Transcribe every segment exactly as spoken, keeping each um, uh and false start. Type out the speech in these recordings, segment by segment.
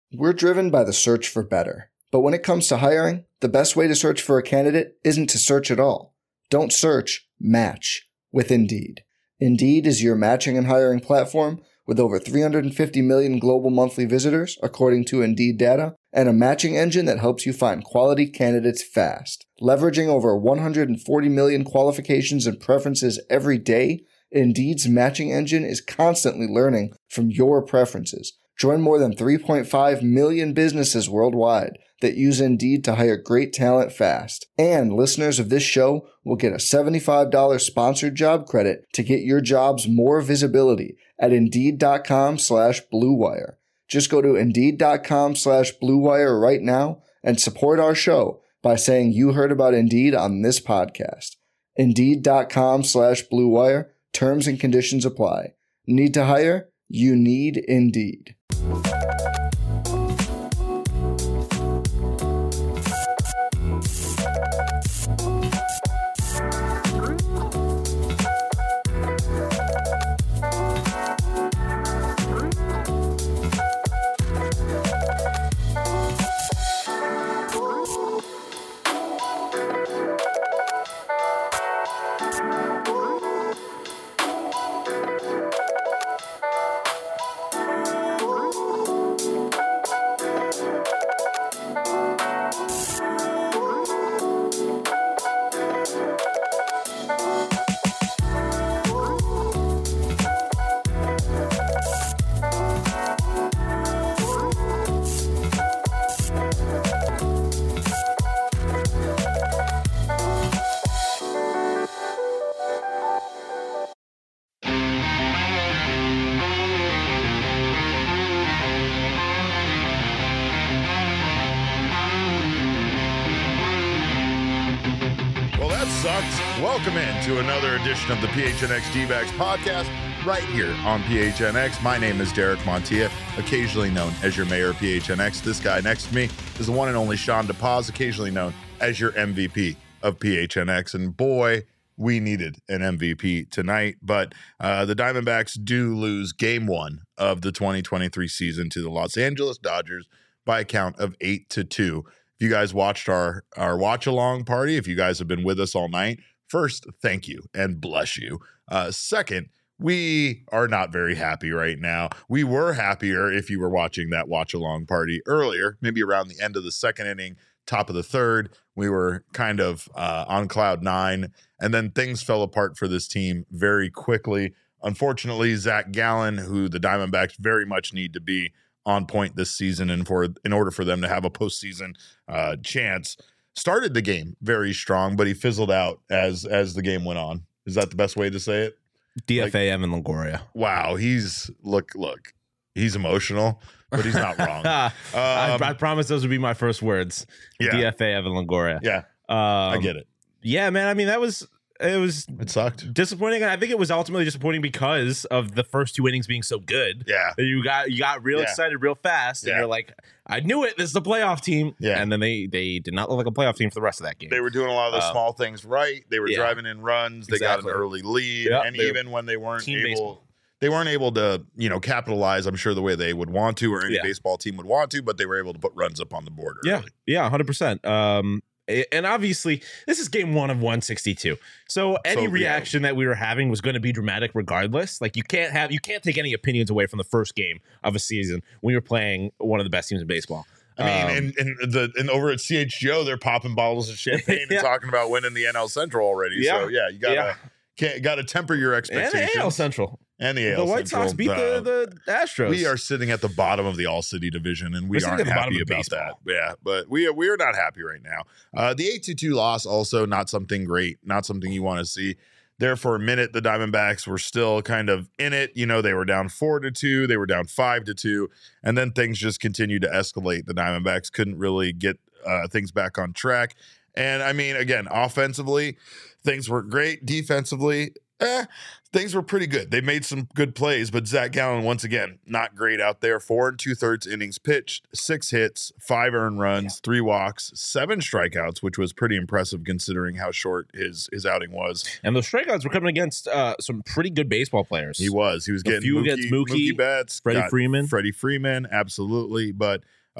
We're driven by the search for better. But when it comes to hiring, the best way to search for a candidate isn't to search at all. Don't search, match with Indeed. Indeed is your matching and hiring platform with over three hundred fifty million global monthly visitors, according to Indeed data, and a matching engine that helps you find quality candidates fast. Leveraging over one hundred forty million qualifications and preferences every day, Indeed's matching engine is constantly learning from your preferences. Join more than three point five million businesses worldwide that use Indeed to hire great talent fast. And listeners of this show will get a seventy-five dollars sponsored job credit to get your jobs more visibility at Indeed.com slash Blue Wire. Just go to Indeed.com slash Blue Wire right now and support our show by saying you heard about Indeed on this podcast. Indeed.com slash Blue Wire. Terms and conditions apply. Need to hire? You need Indeed. Welcome in to another edition of the P H N X D-Backs podcast right here on P H N X. My name is Derek Montilla, occasionally known as your mayor of P H N X. This guy next to me is the one and only Sean DePaz, occasionally known as your M V P of P H N X. And boy, we needed an M V P tonight, but uh, the Diamondbacks do lose game one of the twenty twenty-three season to the Los Angeles Dodgers by a count of eight to two. If you guys watched our, our watch-along party, if you guys have been with us all night, first, thank you and bless you. Uh, second, we are not very happy right now. We were happier if you were watching that watch-along party earlier, maybe around the end of the second inning, top of the third. We were kind of uh, on cloud nine, and then things fell apart for this team very quickly. Unfortunately, Zach Gallen, who the Diamondbacks very much need to be on point this season and for in order for them to have a postseason uh, chance, started the game very strong, but he fizzled out as as the game went on. Is that the best way to say it? D F A like, Evan Longoria. Wow, he's look look, he's emotional, but he's not wrong. um, I, I promise those would be my first words. Yeah. D F A Evan Longoria. Yeah, um, I get it. Yeah, man. I mean, that was it was it sucked. Disappointing. I think it was ultimately disappointing because of the first two innings being so good. Yeah, you got you got real yeah. excited real fast, and yeah. you're like, I knew it. This is a playoff team. Yeah, and then they they did not look like a playoff team for the rest of that game. They were doing a lot of the uh, small things right. They were yeah. driving in runs. They exactly. got an early lead, yep, and even when they weren't able. Baseball. They weren't able to, you know, capitalize, I'm sure, the way they would want to or any yeah. baseball team would want to, but they were able to put runs up on the board early. Yeah, yeah, one hundred percent. Um, and obviously, this is game one of one sixty-two. So any so, reaction yeah. that we were having was going to be dramatic regardless. Like, you can't have, you can't take any opinions away from the first game of a season when you're playing one of the best teams in baseball. I mean, um, and, and the and over at C H G O, they're popping bottles of champagne yeah. and talking about winning the N L Central already. Yeah. So, yeah, you got to yeah. can't got to temper your expectations. And the A L Central. And the A L The White Central. Sox beat the, the Astros. We are sitting at the bottom of the All-City division, and we We're aren't at the bottom happy of about baseball. that. Yeah, but we are, we are not happy right now. Uh, the eight to two loss, also not something great, not something you want to see. There for a minute, the Diamondbacks were still kind of in it. You know, they were down four to two, they were down five to two, and then things just continued to escalate. The Diamondbacks couldn't really get uh, things back on track. And I mean, again, offensively, things were great. Defensively, eh, things were pretty good. They made some good plays, but Zach Gallen, once again, not great out there. Four and two-thirds innings pitched, six hits, five earned runs, yeah. three walks, seven strikeouts, which was pretty impressive considering how short his his outing was. And those strikeouts were coming against uh, some pretty good baseball players. He was. He was a getting few Mookie, against Mookie, Mookie Betts, Freddie Freeman. Freddie Freeman, absolutely. But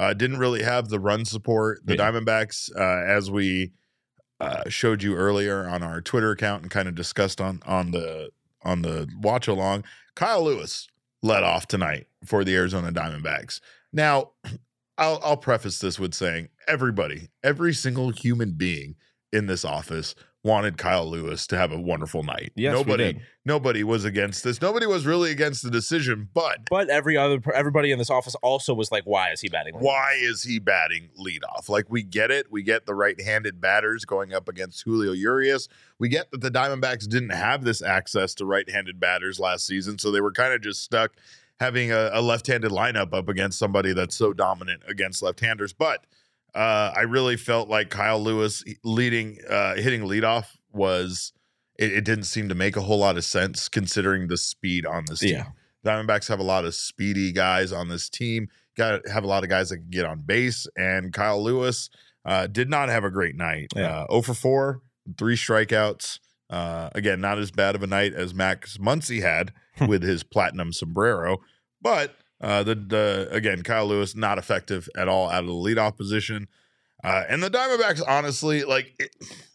Uh, didn't really have the run support. The Yeah. Diamondbacks, uh, as we uh, showed you earlier on our Twitter account and kind of discussed on on the on the watch along, Kyle Lewis led off tonight for the Arizona Diamondbacks. Now, I'll, I'll preface this with saying everybody, every single human being in this office wanted Kyle Lewis to have a wonderful night. Yes, we nobody, did. nobody was against this. Nobody was really against the decision, but But every other everybody in this office also was like, why is he batting? like why is he batting leadoff? Like, we get it. We get the right-handed batters going up against Julio Urias. We get that the Diamondbacks didn't have this access to right-handed batters last season, so they were kind of just stuck having a, a left-handed lineup up against somebody that's so dominant against left-handers. But uh, I really felt like Kyle Lewis leading, uh, hitting leadoff was it, it didn't seem to make a whole lot of sense considering the speed on this team. Yeah. Diamondbacks have a lot of speedy guys on this team. Got to have a lot of guys that can get on base, and Kyle Lewis uh, did not have a great night. Yeah. Uh, zero for four, three strikeouts. Uh, again, not as bad of a night as Max Muncy had with his platinum sombrero, but uh, the the again Kyle Lewis not effective at all out of the leadoff position. Uh, and the Diamondbacks, honestly, like it,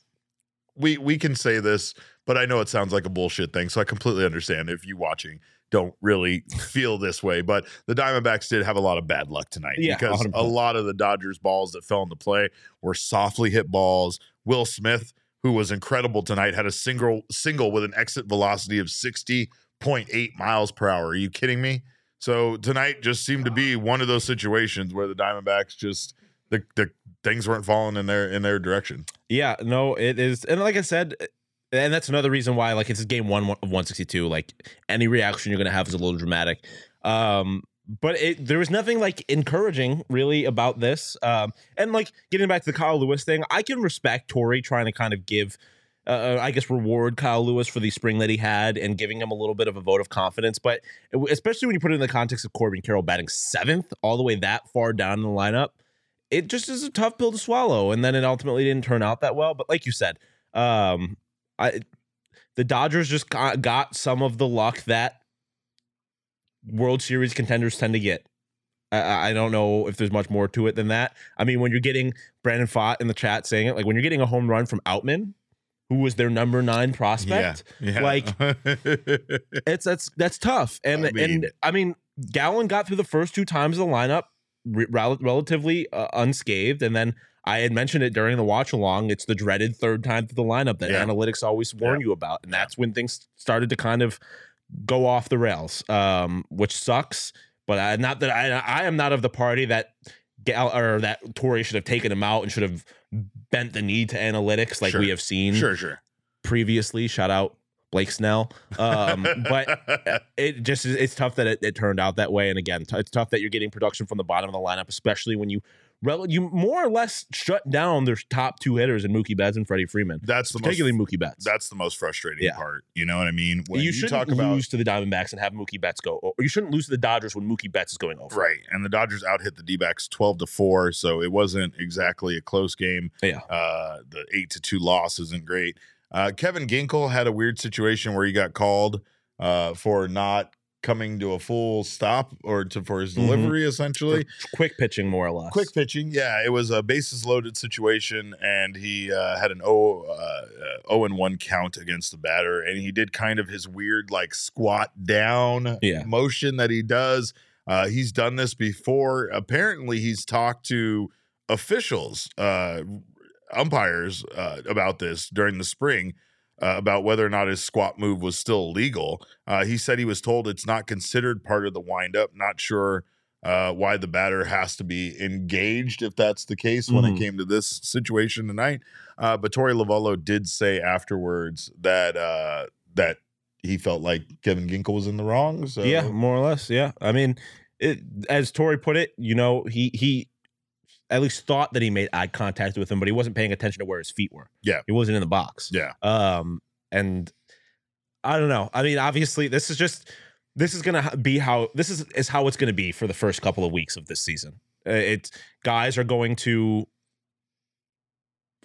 we we can say this, but I know it sounds like a bullshit thing, so I completely understand if you watching don't really feel this way. But the Diamondbacks did have a lot of bad luck tonight Yeah, because one hundred percent. a lot of the Dodgers balls that fell into play were softly hit balls. Will Smith, who was incredible tonight, had a single single with an exit velocity of sixty point eight miles per hour. Are you kidding me? So tonight just seemed to be one of those situations where the Diamondbacks just the the things weren't falling in their in their direction. Yeah, no, it is. And like I said, and that's another reason why, like, it's game one of one sixty-two. Like, any reaction you're going to have is a little dramatic. Um, but it, there was nothing, like, encouraging, really, about this. Um, and, like, getting back to the Kyle Lewis thing, I can respect Torey trying to kind of give, uh, I guess, reward Kyle Lewis for the spring that he had and giving him a little bit of a vote of confidence. But especially when you put it in the context of Corbin Carroll batting seventh, all the way that far down in the lineup, it just is a tough pill to swallow. And then it ultimately didn't turn out that well. But like you said, um, I the Dodgers just got, got some of the luck that World Series contenders tend to get. I, I don't know if there's much more to it than that. I mean, when you're getting Brandon Pfaadt in the chat saying it, like when you're getting a home run from Outman, who was their number nine prospect, yeah. like it's that's that's tough. And I mean- and I mean, Gallen got through the first two times of the lineup re- rel- relatively uh, unscathed, and then I had mentioned it during the watch along. It's the dreaded third time through the lineup that Yeah. analytics always warn you about, and that's when things started to kind of go off the rails, um, which sucks. But I, not that I, I am not of the party that Gal or that Torey should have taken him out and should have bent the knee to analytics like Sure. we have seen Sure, sure. previously. Shout out Blake Snell. Um, but it just is, it's tough that it, it turned out that way. And again, t- it's tough that you're getting production from the bottom of the lineup, especially when you rel- you more or less shut down their top two hitters in Mookie Betts and Freddie Freeman. That's the most Particularly Mookie Betts. that's the most frustrating Yeah. part. You know what I mean? When you, you, shouldn't talk about lose to the Diamondbacks and have Mookie Betts go, or you shouldn't lose to the Dodgers when Mookie Betts is going over. right, and the Dodgers out hit the D-backs twelve to four, so it wasn't exactly a close game. Yeah. Uh, the eight to two loss isn't great. Uh, Kevin Ginkel had a weird situation where he got called uh, for not coming to a full stop or to for his Mhm. delivery, essentially. Quick pitching, more or less. Quick pitching, yeah. It was a bases loaded situation, and he uh, had an O uh, O and one count against the batter, and he did kind of his weird like squat down Yeah. motion that he does. Uh, he's done this before. Apparently, he's talked to officials, uh, umpires uh, about this during the spring. Uh, about whether or not his squat move was still legal. Uh, he said he was told it's not considered part of the windup. Not sure uh, why the batter has to be engaged if that's the case when Mhm. it came to this situation tonight. Uh, but Torey Lovello did say afterwards that uh, that he felt like Kevin Ginkel was in the wrong. So Yeah, more or less. Yeah. I mean, it, as Torey put it, you know, he he at least thought that he made eye contact with him, but he wasn't paying attention to where his feet were. Yeah. He wasn't in the box. yeah, Um, and I don't know. I mean, obviously, this is just this is gonna be how this is is how it's gonna be for the first couple of weeks of this season. Uh, it's guys are going to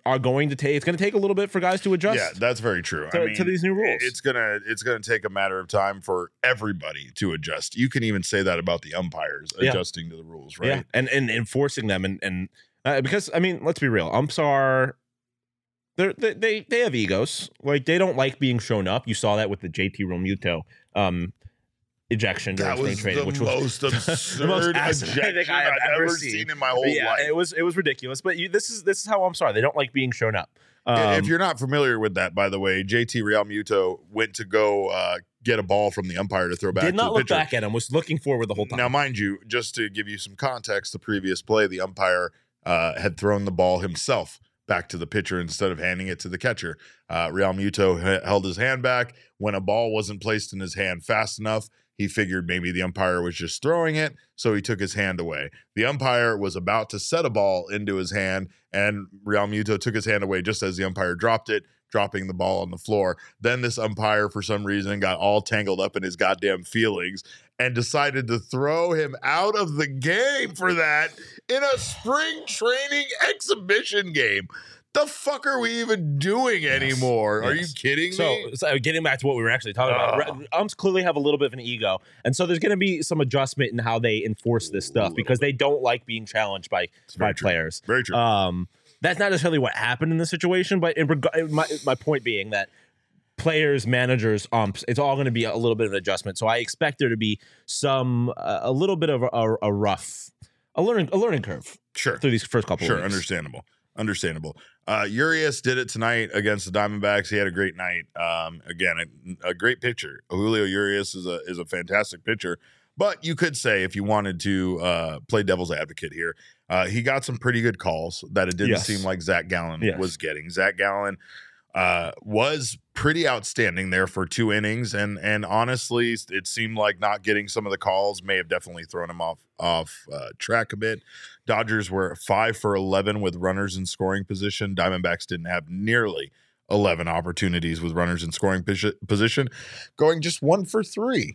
are going to take. It's going to take a little bit for guys to adjust. Yeah, that's very true. To, I mean, to these new rules, it's gonna it's gonna take a matter of time for everybody to adjust. You can even say that about the umpires Yeah. adjusting to the rules, right? Yeah, and and enforcing them, and and uh, because I mean, let's be real, umps are they're, they they they have egos. Like they don't like being shown up. You saw that with the J T Realmuto um, ejection during That spring was training, the which was most absurd the most asinine ejection thing I have I've ever ever seen. seen in my whole yeah, life. it was it was ridiculous. But you, this is this is how umps are. They don't like being shown up. Um, if you're not familiar with that, by the way, J T Realmuto went to go uh, get a ball from the umpire to throw back did to not the look pitcher. back at him. Was looking forward the whole time. Now, mind you, just to give you some context, the previous play, the umpire uh, had thrown the ball himself back to the pitcher instead of handing it to the catcher. Uh, Realmuto h- held his hand back. When a ball wasn't placed in his hand fast enough, he figured maybe the umpire was just throwing it, so he took his hand away. The umpire was about to set a ball into his hand, and Realmuto took his hand away just as the umpire dropped it, dropping the ball on the floor. Then this umpire, for some reason, got all tangled up in his goddamn feelings and decided to throw him out of the game for that in a spring training exhibition game. The fuck are we even doing Yes. anymore? Are you Yes. kidding So, me? so getting back to what we were actually talking about, Ugh. re- umps clearly have a little bit of an ego, and so there's going to be some adjustment in how they enforce this stuff because they don't like being challenged by It's very by true. players. Very true. Um, that's not necessarily what happened in this situation, but in reg- my my point being that players, managers, umps, it's all going to be a little bit of an adjustment. So I expect there to be some uh, a little bit of a, a, a rough a learning a learning curve Sure. through these first couple. Sure, of weeks. understandable. Understandable. Uh, Urias did it tonight against the Diamondbacks. He had a great night. Um, again, a, a great pitcher. Julio Urias is a is a fantastic pitcher. But you could say, if you wanted to uh, play devil's advocate here, uh, he got some pretty good calls that it didn't Yes. seem like Zach Gallen Yes. was getting. Zach Gallen uh, was pretty outstanding there for two innings, and and honestly, it seemed like not getting some of the calls may have definitely thrown him off off uh, track a bit. Dodgers were five for eleven with runners in scoring position. Diamondbacks didn't have nearly eleven opportunities with runners in scoring posi- position, going just one for three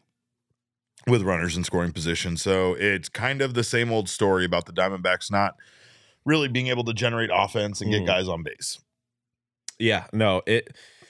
with runners in scoring position. So it's kind of the same old story about the Diamondbacks not really being able to generate offense and get Mm. guys on base. Yeah, no, it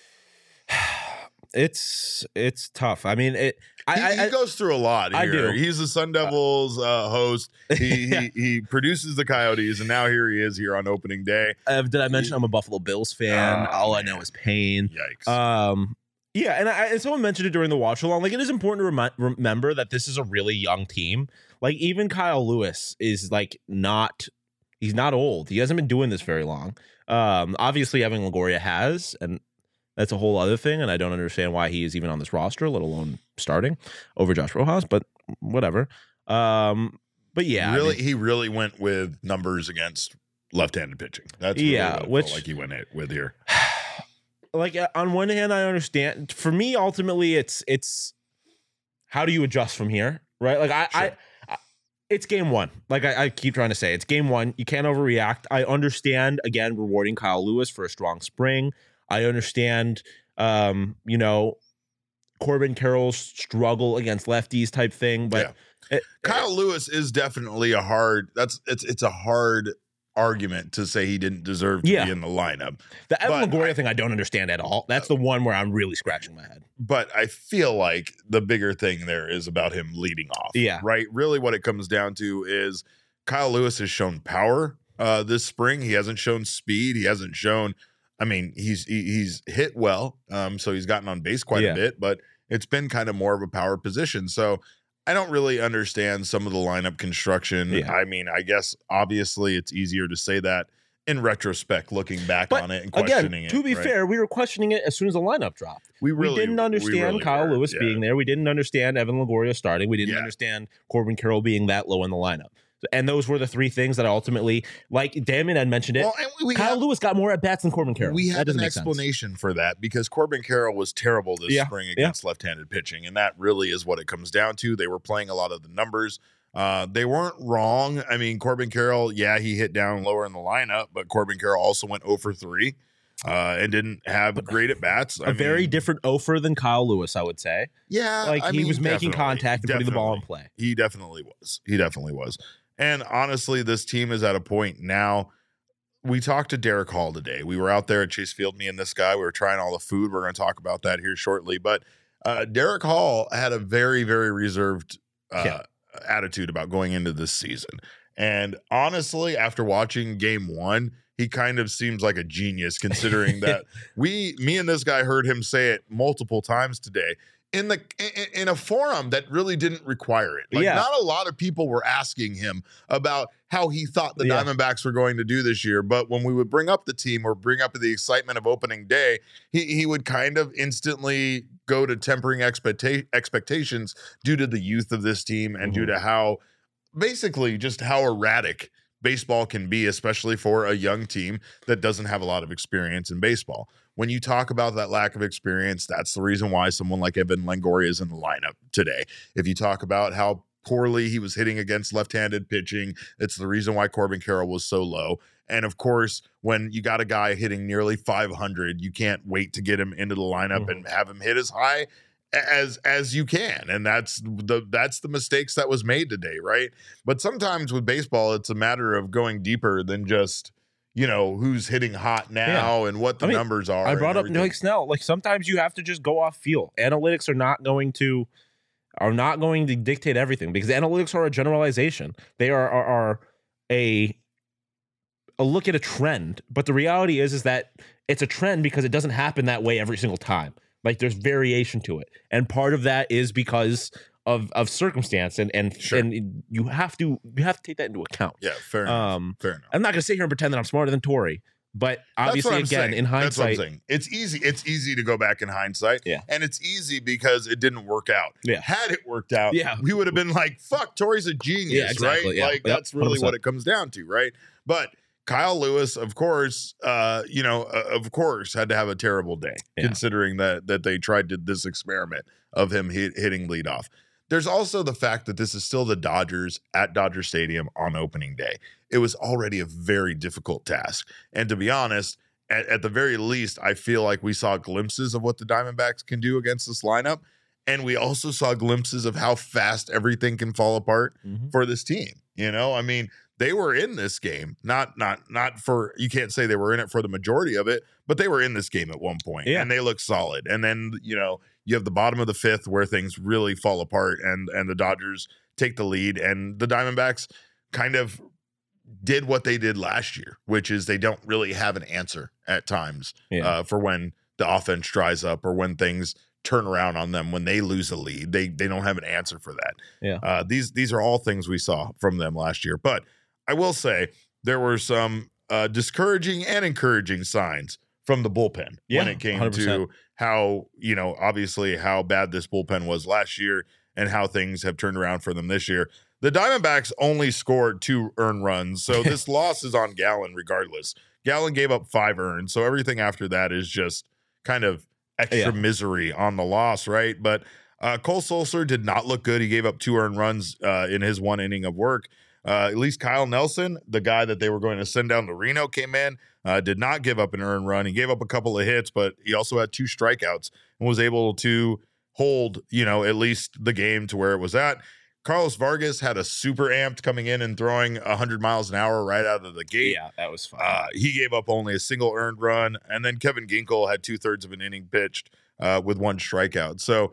it's it's tough. I mean, it. I, He, I, he I goes through a lot I here. do. He's the Sun Devils uh, host. He, Yeah. he he produces the Coyotes, and now here he is here on opening day. uh, did I mention I'm a Buffalo Bills fan? Oh, All I man. know is pain. Yikes. Um, yeah, and I, and someone mentioned it during the watch along. Like, it is important to remi- remember that this is a really young team. Like, even Kyle Lewis is like not. He's not old. He hasn't been doing this very long. Um, obviously, Evan Longoria has, and that's a whole other thing. And I don't understand why he is even on this roster, let alone starting over Josh Rojas. But whatever. Um, but yeah, I really, mean, he really went with numbers against left-handed pitching. That's really Yeah, what it felt which- like he went it with here. like uh, on one hand, I understand. For me, ultimately, it's it's how do you adjust from here, right? Like I, I, Sure. I it's game one. Like I, I keep trying to say, it's game one. You can't overreact. I understand again rewarding Kyle Lewis for a strong spring. I understand, um, you know, Corbin Carroll's struggle against lefties type thing, but it- Kyle Lewis is definitely a hard. That's it's it's a hard argument to say he didn't deserve to Yeah. be in the lineup. the Evan but Longoria I- thing I don't understand at all. That's the one where I'm really scratching my head. But I feel like the bigger thing there is about him leading off. Yeah. Right. Really, what it comes down to is Kyle Lewis has shown power uh, this spring. He hasn't shown speed. He hasn't shown. I mean, he's he, he's hit well, um, so he's gotten on base quite Yeah. a bit, but it's been kind of more of a power position. So I don't really understand some of the lineup construction. Yeah. I mean, I guess obviously it's easier to say that in retrospect, looking back But on it and questioning Again, it. to be right? fair, we were questioning it as soon as the lineup dropped. we really we didn't understand really Kyle were. Lewis Yeah. being there. We didn't understand Evan Longoria starting. We didn't Yeah. understand Corbin Carroll being that low in the lineup. And those were the three things that ultimately, like Damon had mentioned it, Well, and we Kyle have, Lewis got more at bats than Corbin Carroll. we that have doesn't an make sense. explanation for that because Corbin Carroll was terrible this Yeah, spring yeah. against left-handed pitching, and that really is what it comes down to. They were playing a lot of the numbers. Uh, they weren't wrong. I mean, Corbin Carroll, yeah, he hit down lower in the lineup, but Corbin Carroll also went zero for three uh, and didn't have great at bats. A very different offer than Kyle Lewis, I would say. Yeah, Like I he mean, was making definitely, contact and putting the ball in definitely. play. He definitely was. He definitely was. And honestly, this team is at a point now we talked to Derek Hall today. We were out there at Chase Field, me and this guy. We were trying all the food. We're going to talk about that here shortly. But uh, Derek Hall had a very, very reserved uh, yeah. attitude about going into this season. And honestly, after watching game one, he kind of seems like a genius, considering that we, me and this guy heard him say it multiple times today in the in, in a forum that really didn't require it. Like, yeah. not a lot of people were asking him about how he thought the yeah. Diamondbacks were going to do this year. But when we would bring up the team or bring up the excitement of opening day, he, he would kind of instantly go to tempering expecta- expectations due to the youth of this team and mm-hmm. due to how basically just how erratic baseball can be, especially for a young team that doesn't have a lot of experience in baseball. When you talk about that lack of experience, that's the reason why someone like Evan Longoria is in the lineup today. If you talk about how poorly he was hitting against left-handed pitching, it's the reason why Corbin Carroll was so low. And of course, when you got a guy hitting nearly five hundred, you can't wait to get him into the lineup mm-hmm. and have him hit as high as as you can. And that's the that's the mistakes that was made today, right? But sometimes with baseball, it's a matter of going deeper than just, you know, who's hitting hot now yeah. and what the I mean, numbers are. I brought up Blake Snell. Like, sometimes you have to just go off feel. Analytics are not going to are not going to dictate everything, because analytics are a generalization. They are are, are a a look at a trend. But the reality is is that it's a trend because it doesn't happen that way every single time. Like, there's variation to it. And part of that is because of of circumstance, and and, sure. and you have to you have to take that into account. Yeah, fair enough. Um, fair enough. I'm not going to sit here and pretend that I'm smarter than Torey, but obviously, again, saying. in hindsight, That's what I'm saying. It's easy. It's easy to go back in hindsight. Yeah. And it's easy because it didn't work out. Yeah. Had it worked out, yeah. we would have been like, fuck, Torey's a genius, yeah, exactly. right? Yeah. Like, yep. that's really one hundred percent. what it comes down to, right? But Kyle Lewis, of course, uh, you know, uh, of course, had to have a terrible day, yeah. considering that that they tried to, this experiment of him hit, hitting leadoff. There's also the fact that this is still the Dodgers at Dodger Stadium on opening day. It was already a very difficult task. And to be honest, at, at the very least, I feel like we saw glimpses of what the Diamondbacks can do against this lineup. And we also saw glimpses of how fast everything can fall apart mm-hmm. for this team. You know, I mean, they were in this game, not not not for, you can't say they were in it for the majority of it, but they were in this game at one point, yeah. and they look solid. And then, you know, you have the bottom of the fifth where things really fall apart, and and the Dodgers take the lead, and the Diamondbacks kind of did what they did last year, which is they don't really have an answer at times yeah. uh, for when the offense dries up or when things turn around on them when they lose a lead. They they don't have an answer for that. Yeah. Uh, these these are all things we saw from them last year. But I will say there were some uh, discouraging and encouraging signs from the bullpen yeah, when it came one hundred percent. To how, you know, obviously how bad this bullpen was last year and how things have turned around for them this year. The Diamondbacks only scored two earned runs, so this loss is on Gallen regardless. Gallen gave up five earned, so everything after that is just kind of extra yeah. misery on the loss, right? But uh, Cole Sulser did not look good. He gave up two earned runs uh, in his one inning of work. Uh, at least Kyle Nelson, the guy that they were going to send down to Reno, came in, uh, did not give up an earned run. He gave up a couple of hits, but he also had two strikeouts and was able to hold, you know, at least the game to where it was at. Carlos Vargas had a super amped coming in and throwing one hundred miles an hour right out of the gate. Yeah, that was fun. Uh, he gave up only a single earned run. And then Kevin Ginkel had two-thirds of an inning pitched uh, with one strikeout. So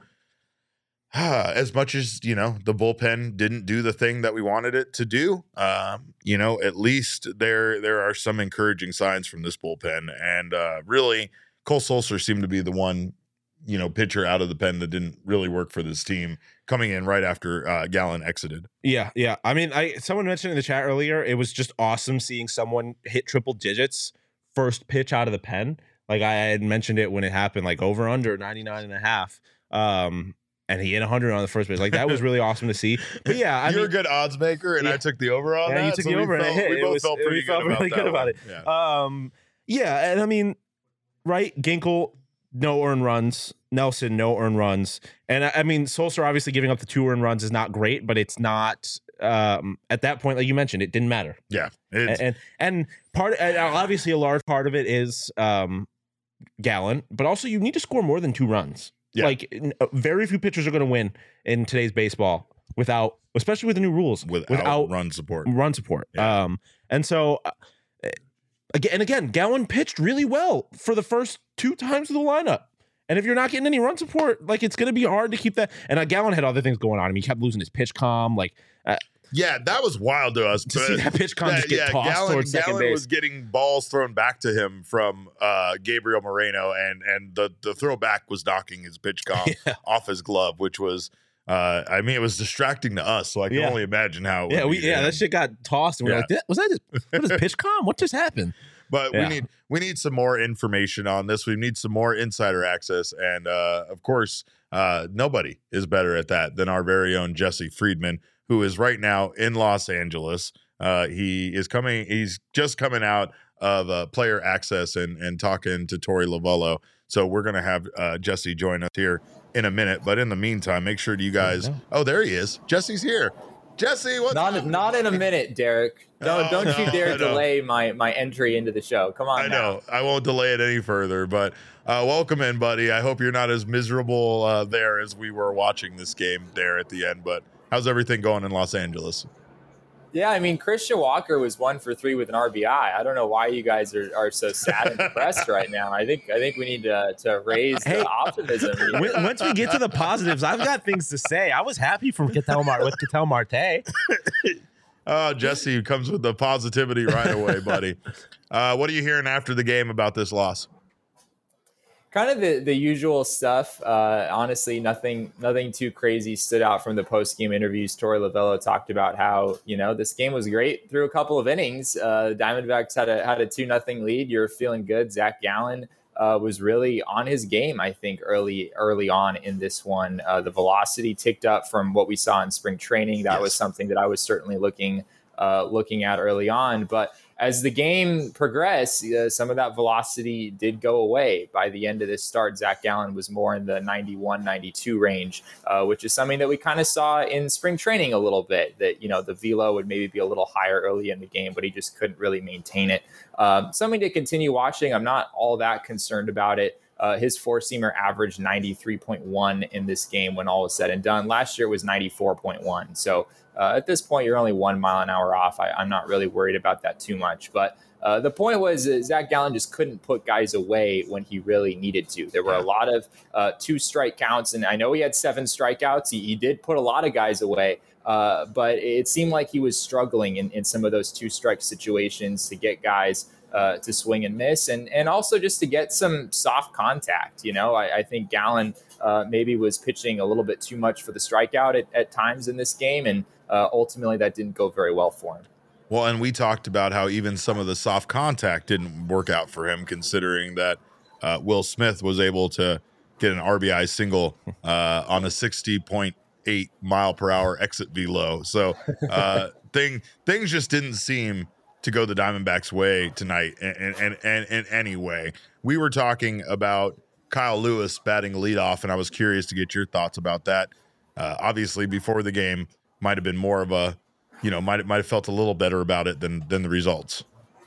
uh, as much as, you know, the bullpen didn't do the thing that we wanted it to do, um, you know, at least there there are some encouraging signs from this bullpen. And uh, really, Cole Sulser seemed to be the one, you know, pitcher out of the pen that didn't really work for this team, coming in right after uh, Gallen exited. Yeah, yeah. I mean, I someone mentioned in the chat earlier, it was just awesome seeing someone hit triple digits first pitch out of the pen. Like, I had mentioned it when it happened, like over under ninety-nine and a half. Um, and he hit one hundred on the first pitch. Like, that was really awesome to see. But yeah, I you're mean, a good odds maker, and yeah. I took the over on yeah, that. you took so the over, felt, and it hit. We both it was, felt pretty we good, felt about, really that good about it. Yeah. Um, yeah, and I mean, right, Ginkel, no earned runs. Nelson, no earned runs. And I, I mean, Sulser obviously giving up the two earned runs is not great, but it's not um, at that point, like you mentioned, it didn't matter. Yeah. And, and and part and obviously a large part of it is um, Gallen, but also you need to score more than two runs. Yeah. Like, very few pitchers are going to win in today's baseball without, especially with the new rules, without, without run support. Run support. Yeah. Um, and so again and again, Gallen pitched really well for the first two times of the lineup. And if you're not getting any run support, like it's going to be hard to keep that. And uh, Gallen had other things going on. I mean, he kept losing his pitch comm. Like, uh, yeah, that was wild to us. To see that pitch comm just get yeah, tossed Gallen, towards second Gallen base. was getting balls thrown back to him from uh, Gabriel Moreno, and and the the throwback was knocking his pitch comm yeah. off his glove, which was. Uh, I mean, it was distracting to us, so I can yeah. only imagine how. It yeah, would we be yeah, him. that shit got tossed, and we Yeah. we're like, "Was that just what is pitch comm? What just happened?" But Yeah. we need we need some more information on this. We need some more insider access, and uh, of course, uh, nobody is better at that than our very own Jesse Friedman, who is right now in Los Angeles. Uh, he is coming. He's just coming out of uh, player access and and talking to Torey Lovullo. So we're gonna have uh, Jesse join us here in a minute. But in the meantime, make sure you guys. Oh, no. Oh, there he is. Jesse's here. Jesse, what's Not happening, not in a buddy? minute, Derek. Don't Oh, don't no, you dare I know. delay my my entry into the show. Come on I now. know. I won't delay it any further, but uh, welcome in, buddy. I hope you're not as miserable uh, there as we were watching this game there at the end. But how's everything going in Los Angeles? Yeah, I mean, Christian Walker was one for three with an R B I. I don't know why you guys are, are so sad and depressed right now. I think I think we need to to raise Hey, the optimism. here. When- Once we get to the positives, I've got things to say. I was happy for Ketel Mar- with Ketel Marte. Oh, Jesse comes with the positivity right away, buddy. Uh, what are you hearing after the game about this loss? Kind of the, the usual stuff. Uh, honestly, nothing nothing too crazy stood out from the post game interviews. Torey Lovullo talked about how, you know, this game was great through a couple of innings. Uh, Diamondbacks had a had a two nothing lead. You're feeling good. Zach Gallen uh, was really on his game, I think, early early on in this one. Uh, the velocity ticked up from what we saw in spring training. That Yes. was something that I was certainly looking uh, looking at early on, but as the game progressed, uh, some of that velocity did go away. By the end of this start, Zach Gallen was more in the ninety-one, ninety-two range, uh, which is something that we kind of saw in spring training a little bit, that, you know, the velo would maybe be a little higher early in the game, but he just couldn't really maintain it. Um, something to continue watching. I'm not all that concerned about it. Uh, his four-seamer averaged ninety-three point one in this game when all was said and done. Last year it was ninety-four point one. So uh, at this point, you're only one mile an hour off. I, I'm not really worried about that too much. But uh, the point was uh, Zach Gallen just couldn't put guys away when he really needed to. There were a lot of uh, two strike counts, and I know he had seven strikeouts. He, he did put a lot of guys away. Uh, but it seemed like he was struggling in, in some of those two strike situations to get guys uh, to swing and miss, and and also just to get some soft contact. You know, I, I think Gallen uh, maybe was pitching a little bit too much for the strikeout at, at times in this game, and uh, ultimately that didn't go very well for him. Well, and we talked about how even some of the soft contact didn't work out for him, considering that uh, Will Smith was able to get an R B I single uh, on a sixty point eight mile per hour exit velo. So uh, thing things just didn't seem to go the Diamondbacks' way tonight, and and and in any way. We were talking about Kyle Lewis batting leadoff, and I was curious to get your thoughts about that. Uh, obviously, before the game, might have been more of a, you know, might might have felt a little better about it than than the results.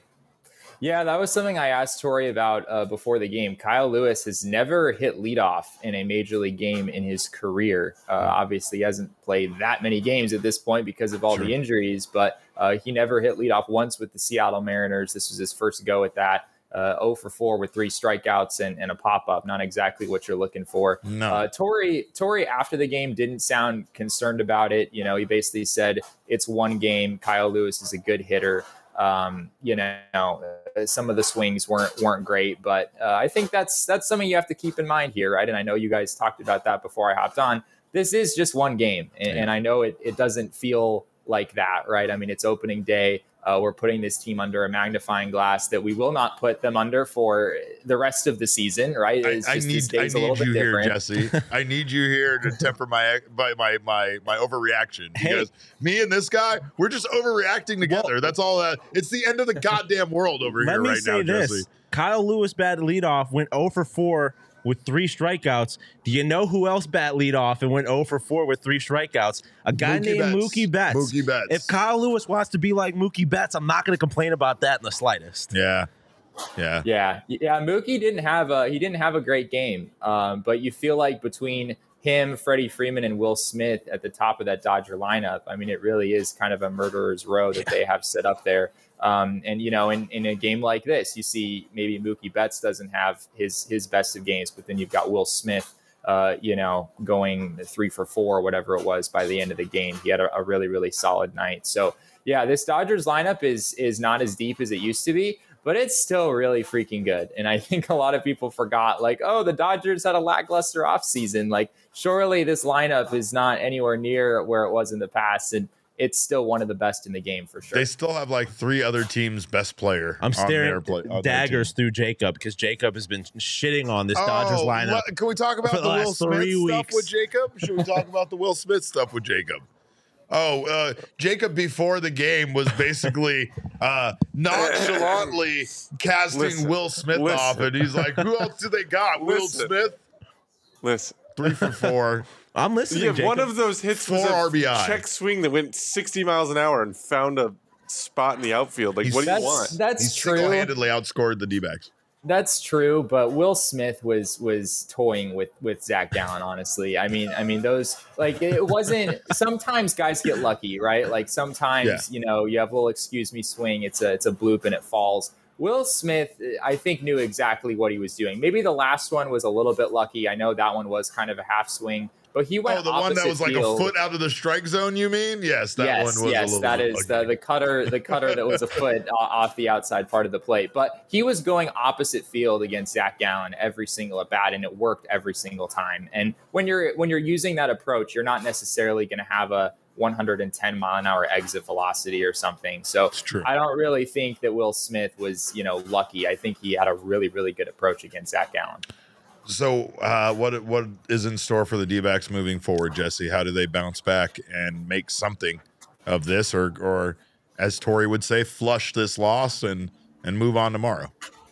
Yeah, that was something I asked Torey about uh, before the game. Kyle Lewis has never hit leadoff in a major league game in his career. Uh, obviously, he hasn't played that many games at this point because of all Sure. the injuries, but uh, he never hit leadoff once with the Seattle Mariners. This was his first go at that. Uh, oh for four with three strikeouts and, and a pop-up. Not exactly what you're looking for. No. Uh, Torey, Torey, after the game, didn't sound concerned about it. You know, he basically said, it's one game. Kyle Lewis is a good hitter. Um, you know, uh, some of the swings weren't weren't great, but uh, I think that's that's something you have to keep in mind here, right? And I know you guys talked about that before I hopped on. This is just one game, and, Yeah. and I know it it doesn't feel like that, right? I mean, it's opening day. Uh, we're putting this team under a magnifying glass that we will not put them under for the rest of the season, right? I, It's I just need this I day's a little need bit you here, different. Jesse. I need you here to temper my my my my, my overreaction, Hey. because me and this guy, we're just overreacting together. That's all. That it's the end of the goddamn world over Let here me right say now, this. Jesse. Kyle Lewis batted leadoff, went oh for four with three strikeouts. Do you know who else bat leadoff and went oh for four with three strikeouts? A guy Mookie named Betts. Mookie Betts. Mookie Betts. If Kyle Lewis wants to be like Mookie Betts, I'm not going to complain about that in the slightest. Yeah, yeah, Yeah, yeah. Mookie didn't have a he didn't have a great game, um, but you feel like between him, Freddie Freeman, and Will Smith at the top of that Dodger lineup, I mean, it really is kind of a murderer's row that they have set up there. Um, and, you know, in, in a game like this, you see maybe Mookie Betts doesn't have his his best of games, but then you've got Will Smith, uh, you know, going three for four, whatever it was by the end of the game. He had a, a really, really solid night. So, yeah, this Dodgers lineup is is not as deep as it used to be, but it's still really freaking good. And I think a lot of people forgot, like, oh, the Dodgers had a lackluster offseason. Like, surely this lineup is not anywhere near where it was in the past. And it's still one of the best in the game for sure. They still have like three other teams' best player. I'm staring play, daggers through Jacob because Jacob has been shitting on this oh, Dodgers lineup. What, can we talk about the, the Will Smith stuff with Jacob? Should we talk about the Will Smith stuff with Jacob? Oh, uh, Jacob before the game was basically uh, nonchalantly casting listen, Will Smith listen. off, and he's like, "Who else do they got? Listen. Will Smith." Listen, three for four. I'm listening. Yeah, Jacob. One of those hits Four was a R B I check swing that went sixty miles an hour and found a spot in the outfield. Like, he's, what do you that's, want? That's he's true. Single-handedly outscored the D-backs. That's true, but Will Smith was was toying with with Zach Gallen. Honestly, I mean, I mean those like it wasn't. Sometimes guys get lucky, right? Like sometimes yeah. you know you have a little excuse me swing. It's a it's a bloop and it falls. Will Smith, I think, knew exactly what he was doing. Maybe the last one was a little bit lucky. I know that one was kind of a half swing, but he went. Oh, the one that was like field. a foot out of the strike zone. You mean? Yes, that yes, one was. Yes, a little that is the, the cutter. The cutter that was a foot off the outside part of the plate. But he was going opposite field against Zach Gallen every single at bat, and it worked every single time. And when you're when you're using that approach, you're not necessarily going to have a one hundred ten mile an hour exit velocity or something. So I don't really think that Will Smith was, you know, lucky. I think he had a really, really good approach against Zach Gallen. So uh, what what is in store for the D-backs moving forward, Jesse? How do they bounce back and make something of this, or or as Tori would say, flush this loss and and move on tomorrow?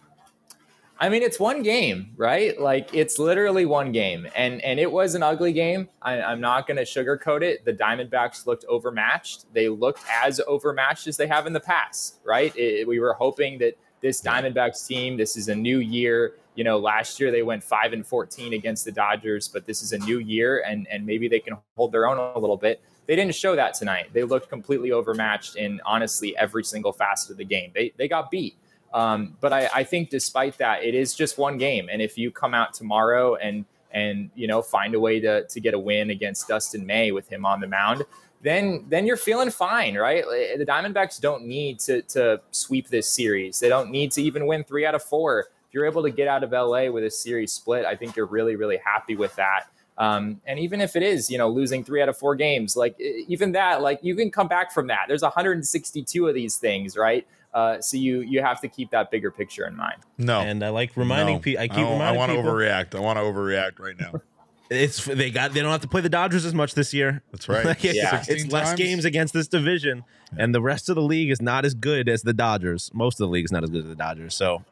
I mean, it's one game, right? Like, it's literally one game. And and it was an ugly game. I, I'm not going to sugarcoat it. The Diamondbacks looked overmatched. They looked as overmatched as they have in the past, right? It, we were hoping that this Diamondbacks team, this is a new year. You know, last year they went five and fourteen against the Dodgers, but this is a new year, and, and maybe they can hold their own a little bit. They didn't show that tonight. They looked completely overmatched in, honestly, every single facet of the game. They, they got beat. Um, but I, I think despite that, it is just one game. And if you come out tomorrow and, and you know, find a way to, to get a win against Dustin May with him on the mound, then then you're feeling fine, right? The Diamondbacks don't need to, to sweep this series. They don't need to even win three out of four. If you're able to get out of L A with a series split, I think you're really, really happy with that. Um, and even if it is, you know, losing three out of four games, like even that, like you can come back from that. There's one hundred sixty-two of these things, right? Uh, so you you have to keep that bigger picture in mind. No, and I like reminding no. people. I keep I, reminding I want to people. overreact. I want to overreact right now. It's they got they don't have to play the Dodgers as much this year. That's right. Like, it's, Yeah. it's less times. games against this division, yeah. And the rest of the league is not as good as the Dodgers. Most of the league is not as good as the Dodgers. So,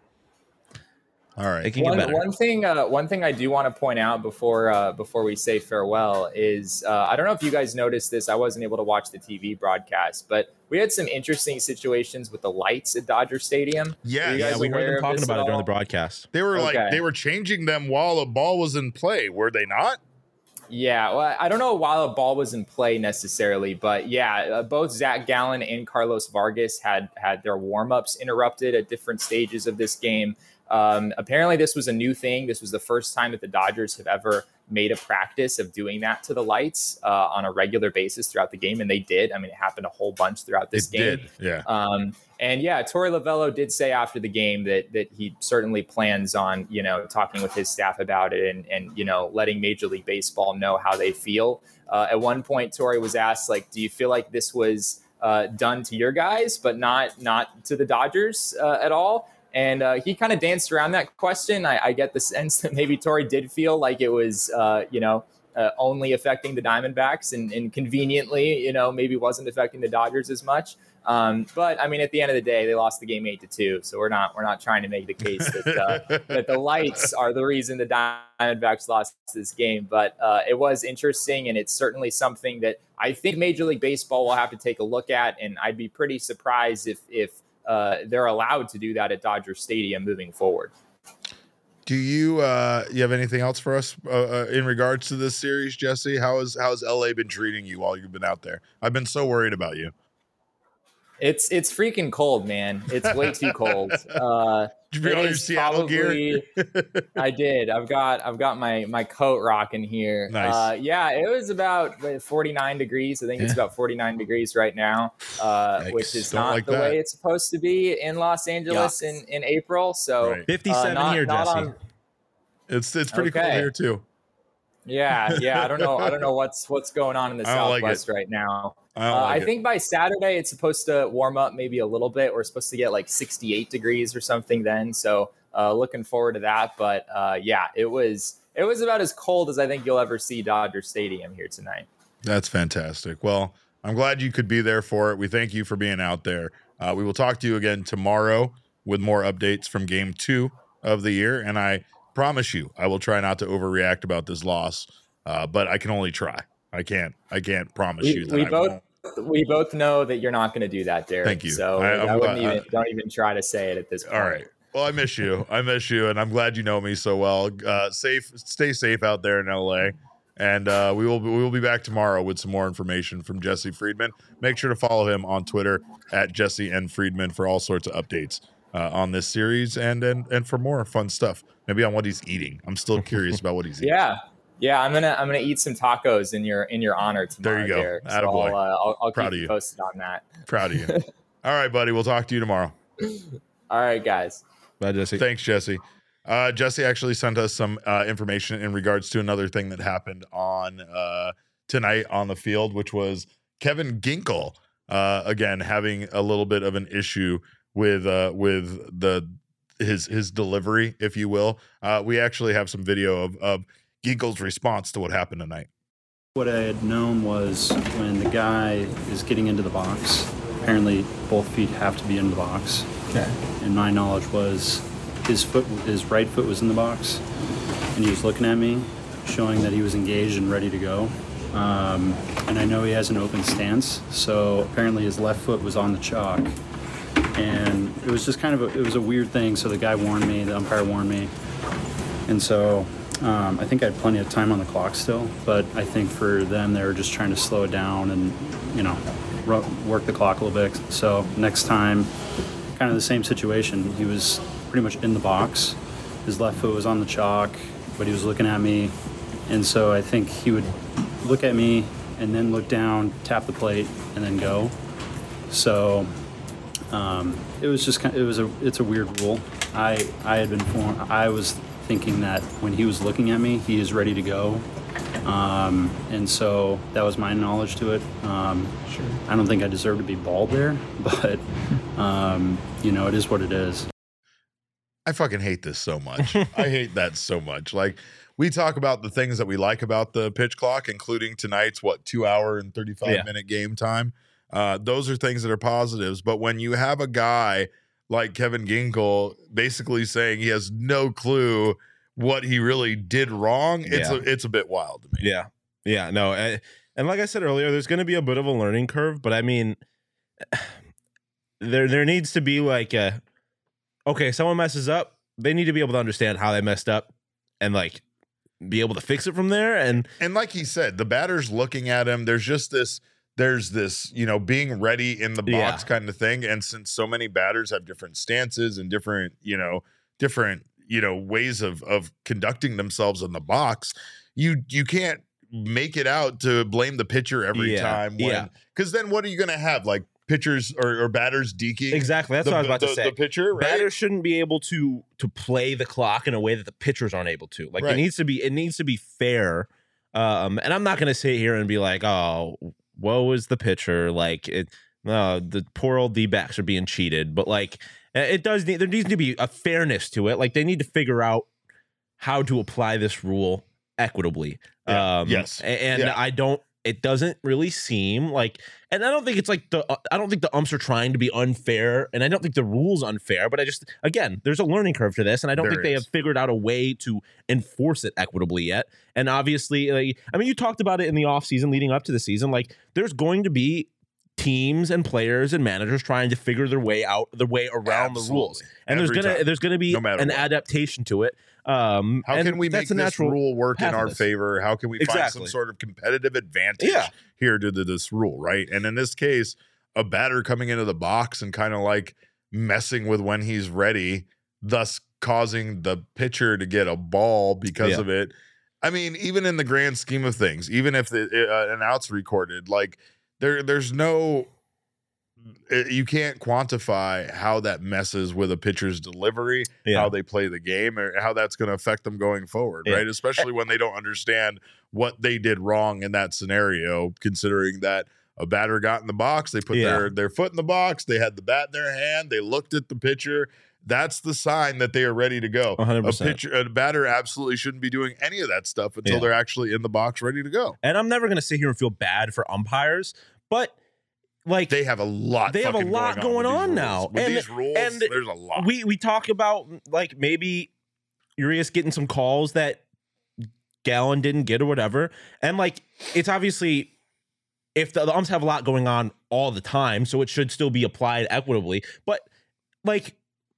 all right, it can One, get better. one thing, uh, one thing I do want to point out before uh, before we say farewell is uh, I don't know if you guys noticed this. I wasn't able to watch the T V broadcast, but we had some interesting situations with the lights at Dodger Stadium. Yeah, you Yeah, guys we heard aware them of talking this about at it during all? the broadcast. They were Okay. like they were changing them while the ball was in play. Were they not? Yeah, well, I don't know while a ball was in play necessarily, but yeah, uh, both Zach Gallen and Carlos Vargas had had their warm-ups interrupted at different stages of this game. Um, apparently, this was a new thing. This was the first time that the Dodgers have ever made a practice of doing that to the lights uh, on a regular basis throughout the game, and they did. I mean, it happened a whole bunch throughout this It game. did, yeah. Um, and yeah, Torey Lovello did say after the game that that he certainly plans on, you know, talking with his staff about it and and you know letting Major League Baseball know how they feel. Uh, at one point, Torey was asked, like, "Do you feel like this was uh, done to your guys, but not not to the Dodgers uh, at all?" And uh, he kind of danced around that question. I, I get the sense that maybe Torey did feel like it was, uh, you know, uh, only affecting the Diamondbacks and, and conveniently, you know, maybe wasn't affecting the Dodgers as much. Um, but I mean, at the end of the day, they lost the game eight to two. So we're not we're not trying to make the case that uh, that the lights are the reason the Diamondbacks lost this game. But uh, it was interesting, and it's certainly something that I think Major League Baseball will have to take a look at. And I'd be pretty surprised if if Uh, they're allowed to do that at Dodger Stadium moving forward. Do you uh, you have anything else for us uh, uh, in regards to this series, Jesse? How is how has L A been treating you while you've been out there? I've been so worried about you. It's it's freaking cold, man. It's way too cold. Uh, Did you bring all your Seattle probably, gear? I did. I've got I've got my my coat rocking here. Nice. Uh, yeah, it was about forty-nine degrees. I think it's Yeah. about forty-nine degrees right now, uh, Yikes. which is Don't not like the that. way it's supposed to be in Los Angeles in, in April. So Right. fifty-seven uh, not- here, not Jesse. on- It's it's pretty cool Okay. here too. Yeah, yeah. I don't know. I don't know what's what's going on in the I don't like Southwest right now. I don't Uh, like I it. think by Saturday it's supposed to warm up maybe a little bit. We're supposed to get like sixty-eight degrees or something then. So uh, looking forward to that. But uh, yeah, it was it was about as cold as I think you'll ever see Dodger Stadium here tonight. That's fantastic. Well, I'm glad you could be there for it. We thank you for being out there. Uh, we will talk to you again tomorrow with more updates from game two of the year. And I promise you, I will try not to overreact about this loss, uh, but I can only try. I can't. I can't promise We, you that we I both won't. we both know that you're not going to do that, Derek. Thank you. So I- I, I'm wouldn't glad- even don't even try to say it at this point. All right. Well, I miss you. I miss you, and I'm glad you know me so well. Uh, safe, stay safe out there in L A, and uh, we will we will be back tomorrow with some more information from Jesse Friedman. Make sure to follow him on Twitter at Jesse N Friedman for all sorts of updates uh, on this series and and and for more fun stuff. Maybe on what he's eating. I'm still curious about what he's eating. Yeah. Yeah, I'm gonna I'm gonna eat some tacos in your in your honor tomorrow. There you go. Derek. So Attaboy. I'll, uh, I'll, I'll Proud keep of you you. posted on that. Proud of you. All right, buddy. We'll talk to you tomorrow. All right, guys. Bye, Jesse. Thanks, Jesse. Uh, Jesse actually sent us some uh, information in regards to another thing that happened on uh, tonight on the field, which was Kevin Ginkel uh, again having a little bit of an issue with uh, with the his his delivery, if you will. Uh, we actually have some video of, of Ginkel's response to what happened tonight. What I had known was when the guy is getting into the box, apparently both feet have to be in the box. Okay. And my knowledge was his foot, his right foot was in the box, and he was looking at me, showing that he was engaged and ready to go. Um, and I know he has an open stance, so apparently his left foot was on the chalk. And it was just kind of a, it was a weird thing. So the guy warned me, the umpire warned me, and so um, I think I had plenty of time on the clock still. But I think for them, they were just trying to slow it down and, you know, ru- work the clock a little bit. So next time, kind of the same situation. He was pretty much in the box. His left foot was on the chalk, but he was looking at me. And so I think he would look at me and then look down, tap the plate, and then go. So um, it was just kind of, it was a it's a weird rule. I I had been form, I was thinking that when he was looking at me, he is ready to go. Um, and so that was my knowledge to it. Um, sure. I don't think I deserve to be bald there, but um, you know, it is what it is. I fucking hate this so much. I hate that so much. Like, we talk about the things that we like about the pitch clock, including tonight's, what, two hour and thirty-five Yeah. minute game time. Uh, those are things that are positives. But when you have a guy like Kevin Ginkel basically saying he has no clue what he really did wrong, it's Yeah. a, it's a bit wild to me. Yeah. Yeah. No. And, and like I said earlier, there's going to be a bit of a learning curve, but I mean, there there needs to be like a, okay, someone messes up, they need to be able to understand how they messed up and like be able to fix it from there. And And like he said, the batter's looking at him. There's just this, there's this, you know, being ready in the box Yeah. kind of thing. And since so many batters have different stances and different, you know, different, you know, ways of of conducting themselves in the box, you you can't make it out to blame the pitcher every Yeah, time. When, yeah. Because then what are you going to have? Like pitchers or, or batters deking exactly, that's the, what I was about the, to say. the pitcher, right? Batters shouldn't be able to to play the clock in a way that the pitchers aren't able to. Like Right. it needs to be it needs to be fair. Um, and I'm not going to sit here and be like, oh, woe is the pitcher. Like it, no, the poor old D-backs are being cheated. But like it does need there needs to be a fairness to it. Like they need to figure out how to apply this rule equitably. Yeah. Um, Yes. a- and Yeah. I don't. It doesn't really seem like, and I don't think it's like the, I don't think the umps are trying to be unfair, and I don't think the rule's unfair, but I just, again, there's a learning curve to this, and I don't There think they is. have figured out a way to enforce it equitably yet. And obviously, like, I mean, you talked about it in the offseason leading up to the season, like there's going to be teams and players and managers trying to figure their way out, their way around the rules. Absolutely. And there's Every gonna time. there's gonna be No matter an what. adaptation to it. Um, How and can we make that's a this natural rule work in path of our this. favor? How can we find Exactly. some sort of competitive advantage Yeah. here to the, this rule, right? And in this case, a batter coming into the box and kind of like messing with when he's ready, thus causing the pitcher to get a ball because Yeah. of it. I mean, even in the grand scheme of things, even if the, uh, an out's recorded, like there, there's no, it, you can't quantify how that messes with a pitcher's delivery, Yeah. how they play the game, or how that's going to affect them going forward, Yeah. right? Especially when they don't understand what they did wrong in that scenario, considering that a batter got in the box, they put Yeah. their, their foot in the box, they had the bat in their hand, they looked at the pitcher. That's the sign that they are ready to go. one hundred A percent. pitcher, a batter absolutely shouldn't be doing any of that stuff until Yeah. they're actually in the box ready to go. And I'm never going to sit here and feel bad for umpires, but like They have a lot. They have a fucking lot going going on, on with these now. rules. With And- these rules, and there's a lot. we we talk about like maybe Urias getting some calls that Gallen didn't get or whatever, and like it's obviously if the, the umps have a lot going on all the time, so it should still be applied equitably. But like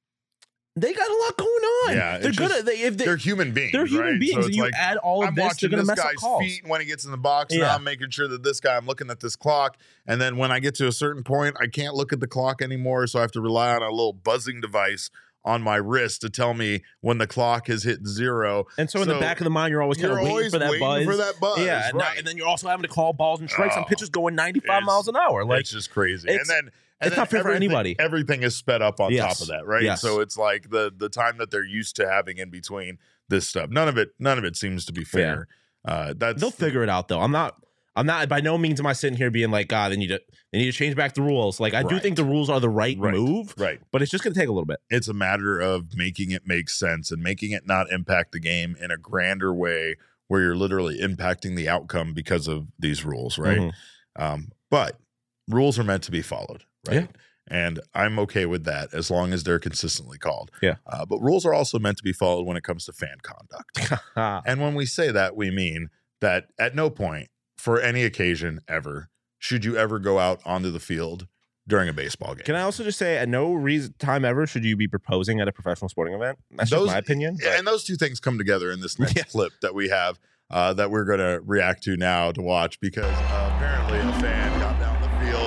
they got a lot going on. Yeah, they're it's good just- at they if they, they're human beings. they're human right? beings, So and it's you like, add all of I'm this, they're watching gonna this mess up guy's calls. feet when he gets in the box. Yeah. Now I'm making sure that this guy, I'm looking at this clock. And then when I get to a certain point, I can't look at the clock anymore. So I have to rely on a little buzzing device on my wrist to tell me when the clock has hit zero. And so in the So back of the mind, you're always kind You're of waiting always for that waiting buzz. for that buzz. Yeah, and, now- right. and then you're also having to call balls and strikes on Oh, pitches going ninety-five it's- miles an hour. Like it's just crazy. And it's- then and it's then not fair for everything- anybody. Everything is sped up on Yes. top of that, right? Yes. So it's like the the time that they're used to having in between this stuff. None of it, none of it seems to be fair. Uh, that's they'll figure it out though. I'm not. I'm not. By no means am I sitting here being like, God, they need to. They need to change back the rules. Like I do Right. think the rules are the right, Right. move, right. but it's just going to take a little bit. It's a matter of making it make sense and making it not impact the game in a grander way where you're literally impacting the outcome because of these rules, right? Mhm. Um, but rules are meant to be followed, right? Yeah. And I'm okay with that as long as they're consistently called. Yeah. Uh, but rules are also meant to be followed when it comes to fan conduct. And when we say that, we mean that at no point for any occasion ever should you ever go out onto the field during a baseball game. Can I also just say, at no reason time ever should you be proposing at a professional sporting event? That's Those- just my opinion. but- And those two things come together in this next Yeah. clip that we have uh, that we're going to react to now to watch because uh, apparently a fan got down the field.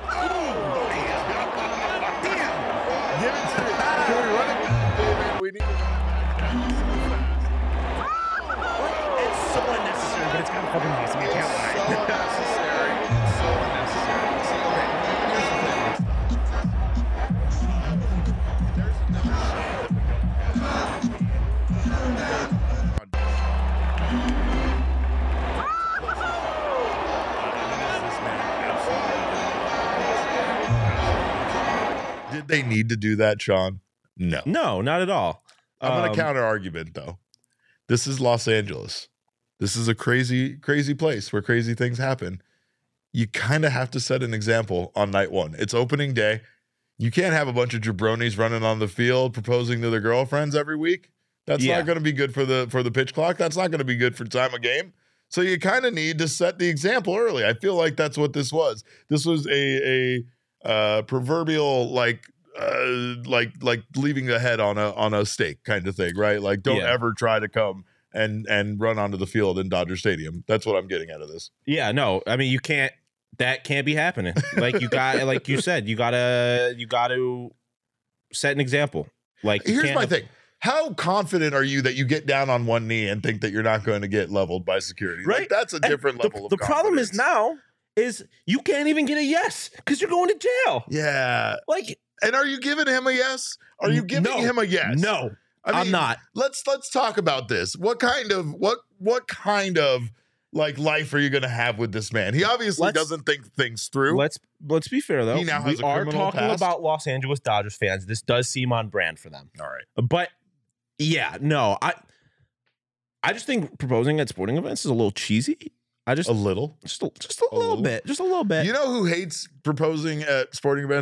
Oh, damn. Give it to me. Can we run it? David, we need to run it back. It's so unnecessary, but it's kind of fucking awesome. You can't lie. So unnecessary. So unnecessary. See, okay, here's the thing. There's no shame that we don't have. Did they need to do that, Sean? No. No, not at all. I'm going Um, to counter argument though. This is Los Angeles. This is a crazy, crazy place where crazy things happen. You kind of have to set an example on night one. It's opening day. You can't have a bunch of jabronis running on the field proposing to their girlfriends every week. That's Yeah. not going to be good for the for the pitch clock. That's not going to be good for time of game. So you kind of need to set the example early. I feel like that's what this was. This was a a uh, proverbial like uh, like like leaving a head on a on a stake kind of thing, right? Like don't Yeah. ever try to come and and run onto the field in Dodger Stadium. That's what I'm getting out of this. Yeah, no. I mean, you can't. That can't be happening. Like you got, like you said, you gotta, you gotta set an example. Like you Here's can't my have- thing. How confident are you that you get down on one knee and think that you're not going to get leveled by security? Like, Right. that's a And different the, level of the problem is confidence. now is you can't even get a yes because you're going to jail. Yeah. Like And are you giving him a yes? Are you giving No. him a yes? no, I I'm not. Let's let's talk about this. What kind of what what kind of like life are you going to have with this man? He obviously Let's- doesn't think things through. Let's let's be fair though. He now has we a are criminal talking past. about Los Angeles Dodgers fans. This does seem on brand for them. All right. But yeah, no, I I just think proposing at sporting events is a little cheesy. I just A little. just a, just a, A little little? bit, just a little bit. You know who hates proposing at sporting events?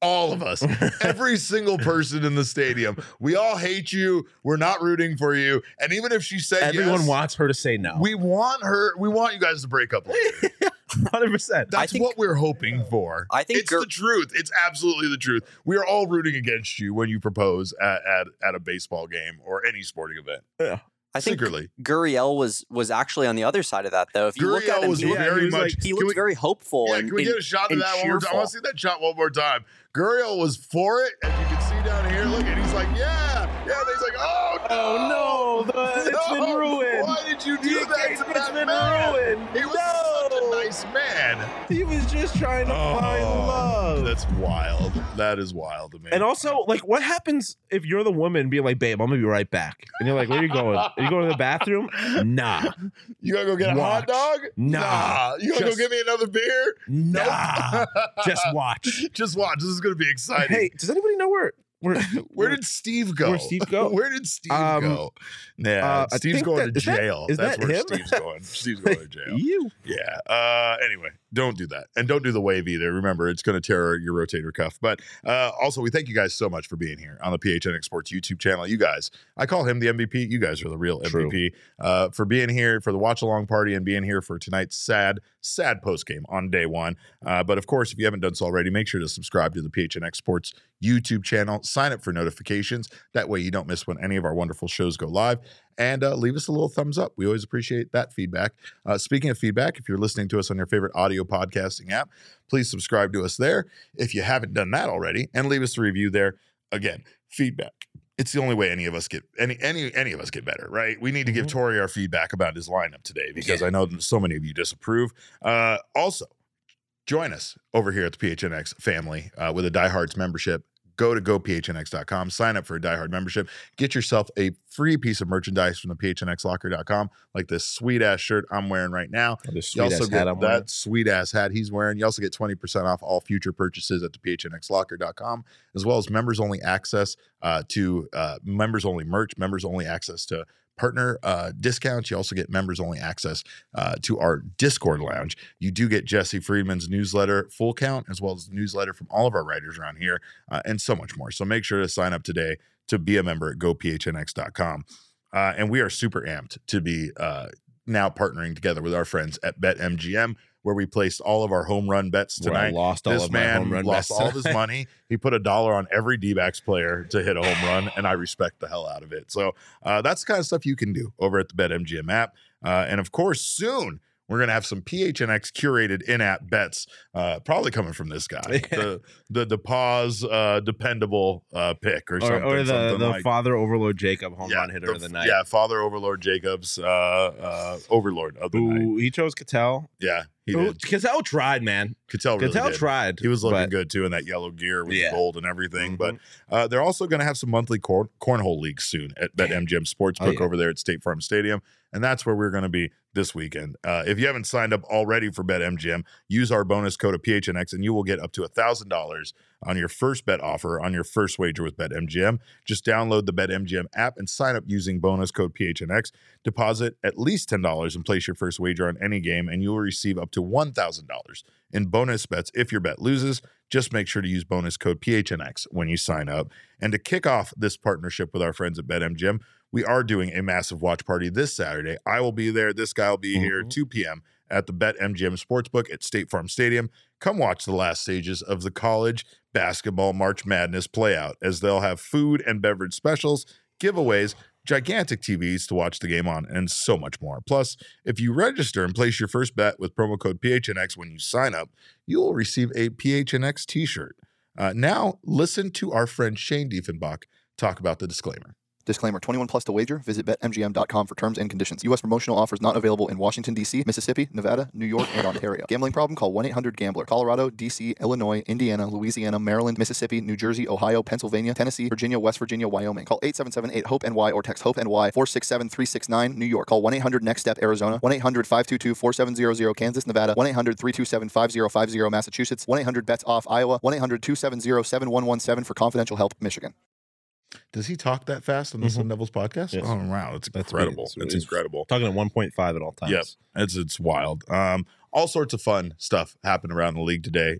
All of us, every single person in the stadium. We all hate you. We're not rooting for you. And even if she said Everyone yes, wants her to say no. we want her. We want you guys to break up later. one hundred percent. That's think- what we're hoping for. I think it's Ger- the truth. It's absolutely the truth. We are all rooting against you when you propose at, at, at a baseball game or any sporting event. Yeah. I think Secretly. Gurriel was was actually on the other side of that, though. If you look at Gurriel him, was he, looked, very he was much. like- he can looked we- very hopeful. Yeah, and, can we get a shot of and that one more time? I cheerful. want to see that shot one more time. Gurriel was for it, as you can see down here. Look, and he's like, yeah, yeah. And he's like, oh no, Oh, no, the- it's been No! ruined. Why did you do The that to engagement's that been man? ruined. He was No! such a nice man. He was just trying to find love. Oh, that's wild. That is wild to me. And also, like, what happens if you're the woman being like, babe, I'm gonna be right back? And you're like, where are you going? Are you going to the bathroom? Nah. you gonna go get a hot Watch. dog? Nah. You gonna Just- go get me another beer? Nah. Just watch. Just watch. This is gonna be exciting. Hey, does anybody know where where Where did Steve go? Where Steve go? Where did Steve Um, go? Yeah, uh, I Steve's think going that- to is that- jail. is That's that where him? Steve's going. Steve's going to jail. you? Yeah. Uh, anyway, don't do that. And don't do the wave either. Remember, it's going to tear your rotator cuff. But uh, also, we thank you guys so much for being here on the P H N X Sports YouTube channel. You guys, I call him the M V P. You guys are the real True. M V P. Uh, for being here for the watch along party and being here for tonight's sad, sad post game on day one. Uh, but of course, if you haven't done so already, make sure to subscribe to the P H N X Sports YouTube channel. Sign up for notifications. That way, you don't miss when any of our wonderful shows go live. And uh, leave us a little thumbs up. We always appreciate that feedback. Uh, speaking of feedback, if you're listening to us on your favorite audio podcasting app, please subscribe to us there if you haven't done that already, and leave us a review there. Again, feedback. It's the only way any of us get any any any of us get better, right? We need to give Mhm. Tori our feedback about his lineup today because Yeah. I know that so many of you disapprove. Uh, also, join us over here at the P H N X family uh, with a Die Hards membership. Go to go P H N X dot com, sign up for a Die Hard membership, get yourself a free piece of merchandise from the P H N X locker dot com, like this sweet ass shirt I'm wearing right now. Oh, this You also sweet-ass get hat I'm that wearing. sweet ass hat he's wearing. You also get twenty percent off all future purchases at the P H N X locker dot com, as well as members only access uh, to uh, members only merch, members only access to partner uh, discounts. You also get members only access uh, to our Discord lounge. You do get Jesse Friedman's newsletter full count, as well as the newsletter from all of our writers around here, uh, and so much more. So make sure to sign up today to be a member at go P H N X dot com. Uh, and we are super amped to be uh, now partnering together with our friends at BetMGM, where we placed all of our home run bets Where I tonight. lost all This of my man home run lost bets all of his tonight. money. He put a dollar on every D-backs player to hit a home run, and I respect the hell out of it. So uh, that's the kind of stuff you can do over at the BetMGM app. Uh, and of course, soon we're going to have some P H N X curated in-app bets, uh, probably coming from this guy, the the the pause uh, dependable uh, pick or, Or, something. or the, something the like, Father Overlord Jacob home run hitter the- of the night. Yeah, Father Overlord Jacobs, uh, uh, Overlord of the night. Who he chose Cattell. Yeah, he Who- did. Cattell tried, man. Cattell really Cattell did. tried. He was looking but- good too in that yellow gear with Yeah. the gold and everything. Mhm. But uh, they're also going to have some monthly corn- cornhole leagues soon at BetMGM Sportsbook Oh, yeah. over there at State Farm Stadium. And that's where we're going to be this weekend. Uh, if you haven't signed up already for BetMGM, use our bonus code of P H N X and you will get up to one thousand dollars on your first bet offer on your first wager with BetMGM. Just download the BetMGM app and sign up using bonus code P H N X. Deposit at least ten dollars and place your first wager on any game, and you will receive up to one thousand dollars in bonus bets if your bet loses. Just make sure to use bonus code P H N X when you sign up. And to kick off this partnership with our friends at BetMGM, we are doing a massive watch party this Saturday. I will be there. This guy will be here Mhm. two p.m. at the BetMGM Sportsbook at State Farm Stadium. Come watch the last stages of the college basketball March Madness playout, as they'll have food and beverage specials, giveaways, gigantic T Vs to watch the game on, and so much more. Plus, if you register and place your first bet with promo code P H N X when you sign up, you will receive a P H N X t-shirt. Uh, now, listen to our friend Shane Diefenbach talk about the disclaimer. Disclaimer, twenty-one plus to wager. Visit Bet M G M dot com for terms and conditions. U S promotional offers not available in Washington, D C, Mississippi, Nevada, New York, and Ontario. Gambling problem? Call one eight hundred gambler. Colorado, D C, Illinois, Indiana, Louisiana, Maryland, Mississippi, New Jersey, Ohio, Pennsylvania, Tennessee, Virginia, West Virginia, Wyoming. Call eight seven seven eight hope N Y or text HOPE-N Y four six seven three six nine, New York. Call one eight hundred next step Arizona. one eight hundred five two two four seven zero zero, Kansas, Nevada. one eight hundred three two seven five zero five zero, Massachusetts. one eight hundred bets off, Iowa. one eight hundred two seven zero seven one one seven for confidential help, Michigan. Does he talk that fast on the Mhm. Sun Devils podcast? Yes. Oh, wow. It's That's incredible. it's- It's it's incredible. Talking at one point five at all times. Yep. It's it's wild. Um, all sorts of fun stuff happened around the league today.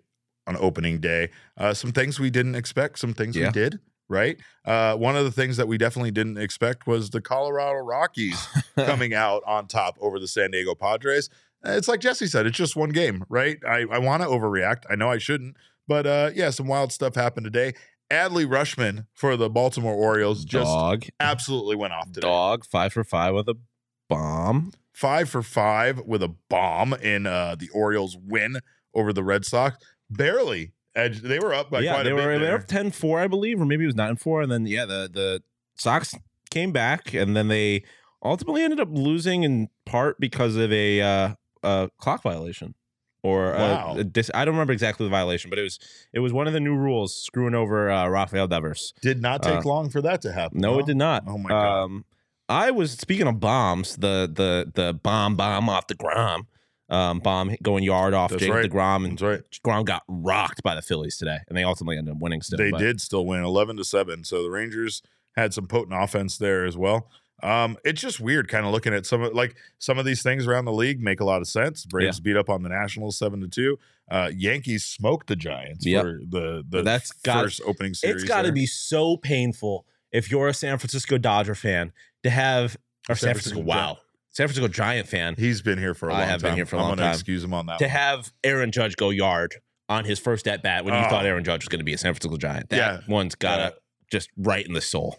on opening day. Uh, some things we didn't expect, some things Yeah. we did. Right. Uh, one of the things that we definitely didn't expect was the Colorado Rockies coming out on top over the San Diego Padres. It's like Jesse said, it's just one game, right? I, I want to overreact. I know I shouldn't. But uh, yeah, some wild stuff happened today. Adley Rushman for the Baltimore Orioles just Dog. absolutely went off today. Dog. Five for five with a bomb. Five for five with a bomb in uh, the Orioles win over the Red Sox. Barely. Edge, they were up by yeah, quite they a were, bit they there. were ten four, I believe, or maybe it was nine four. And then, yeah, the, the Sox came back, and then they ultimately ended up losing in part because of a, uh, a clock violation. Or Wow. a, a dis- I don't remember exactly the violation, but it was it was one of the new rules screwing over uh, Rafael Devers. Did not take Uh, long for that to happen. No, huh? it did not. Oh my God. Um, I was speaking of bombs, the the the bomb bomb off the Grom, um, bomb going yard off That's Jacob right. DeGrom, and That's right. Grom got rocked by the Phillies today, and they ultimately ended up winning still. They but- did still win eleven to seven. So the Rangers had some potent offense there as well. Um, it's just weird kind of looking at some of like some of these things around the league make a lot of sense. Braves beat up on the Nationals seven to two. Uh, Yankees smoked the Giants Yep. for the the But that's got- first opening series. It's got to there. be so painful if you're a San Francisco Dodger fan to have or San San Francisco, Francisco wow, San Francisco Giant fan He's been here for a I long have time. been here for a I'm long gonna time. excuse him on that to one. have Aaron Judge go yard on his first at bat when you Oh. thought Aaron Judge was going to be a San Francisco Giant. That Yeah. one's got to Yeah. just right in the soul.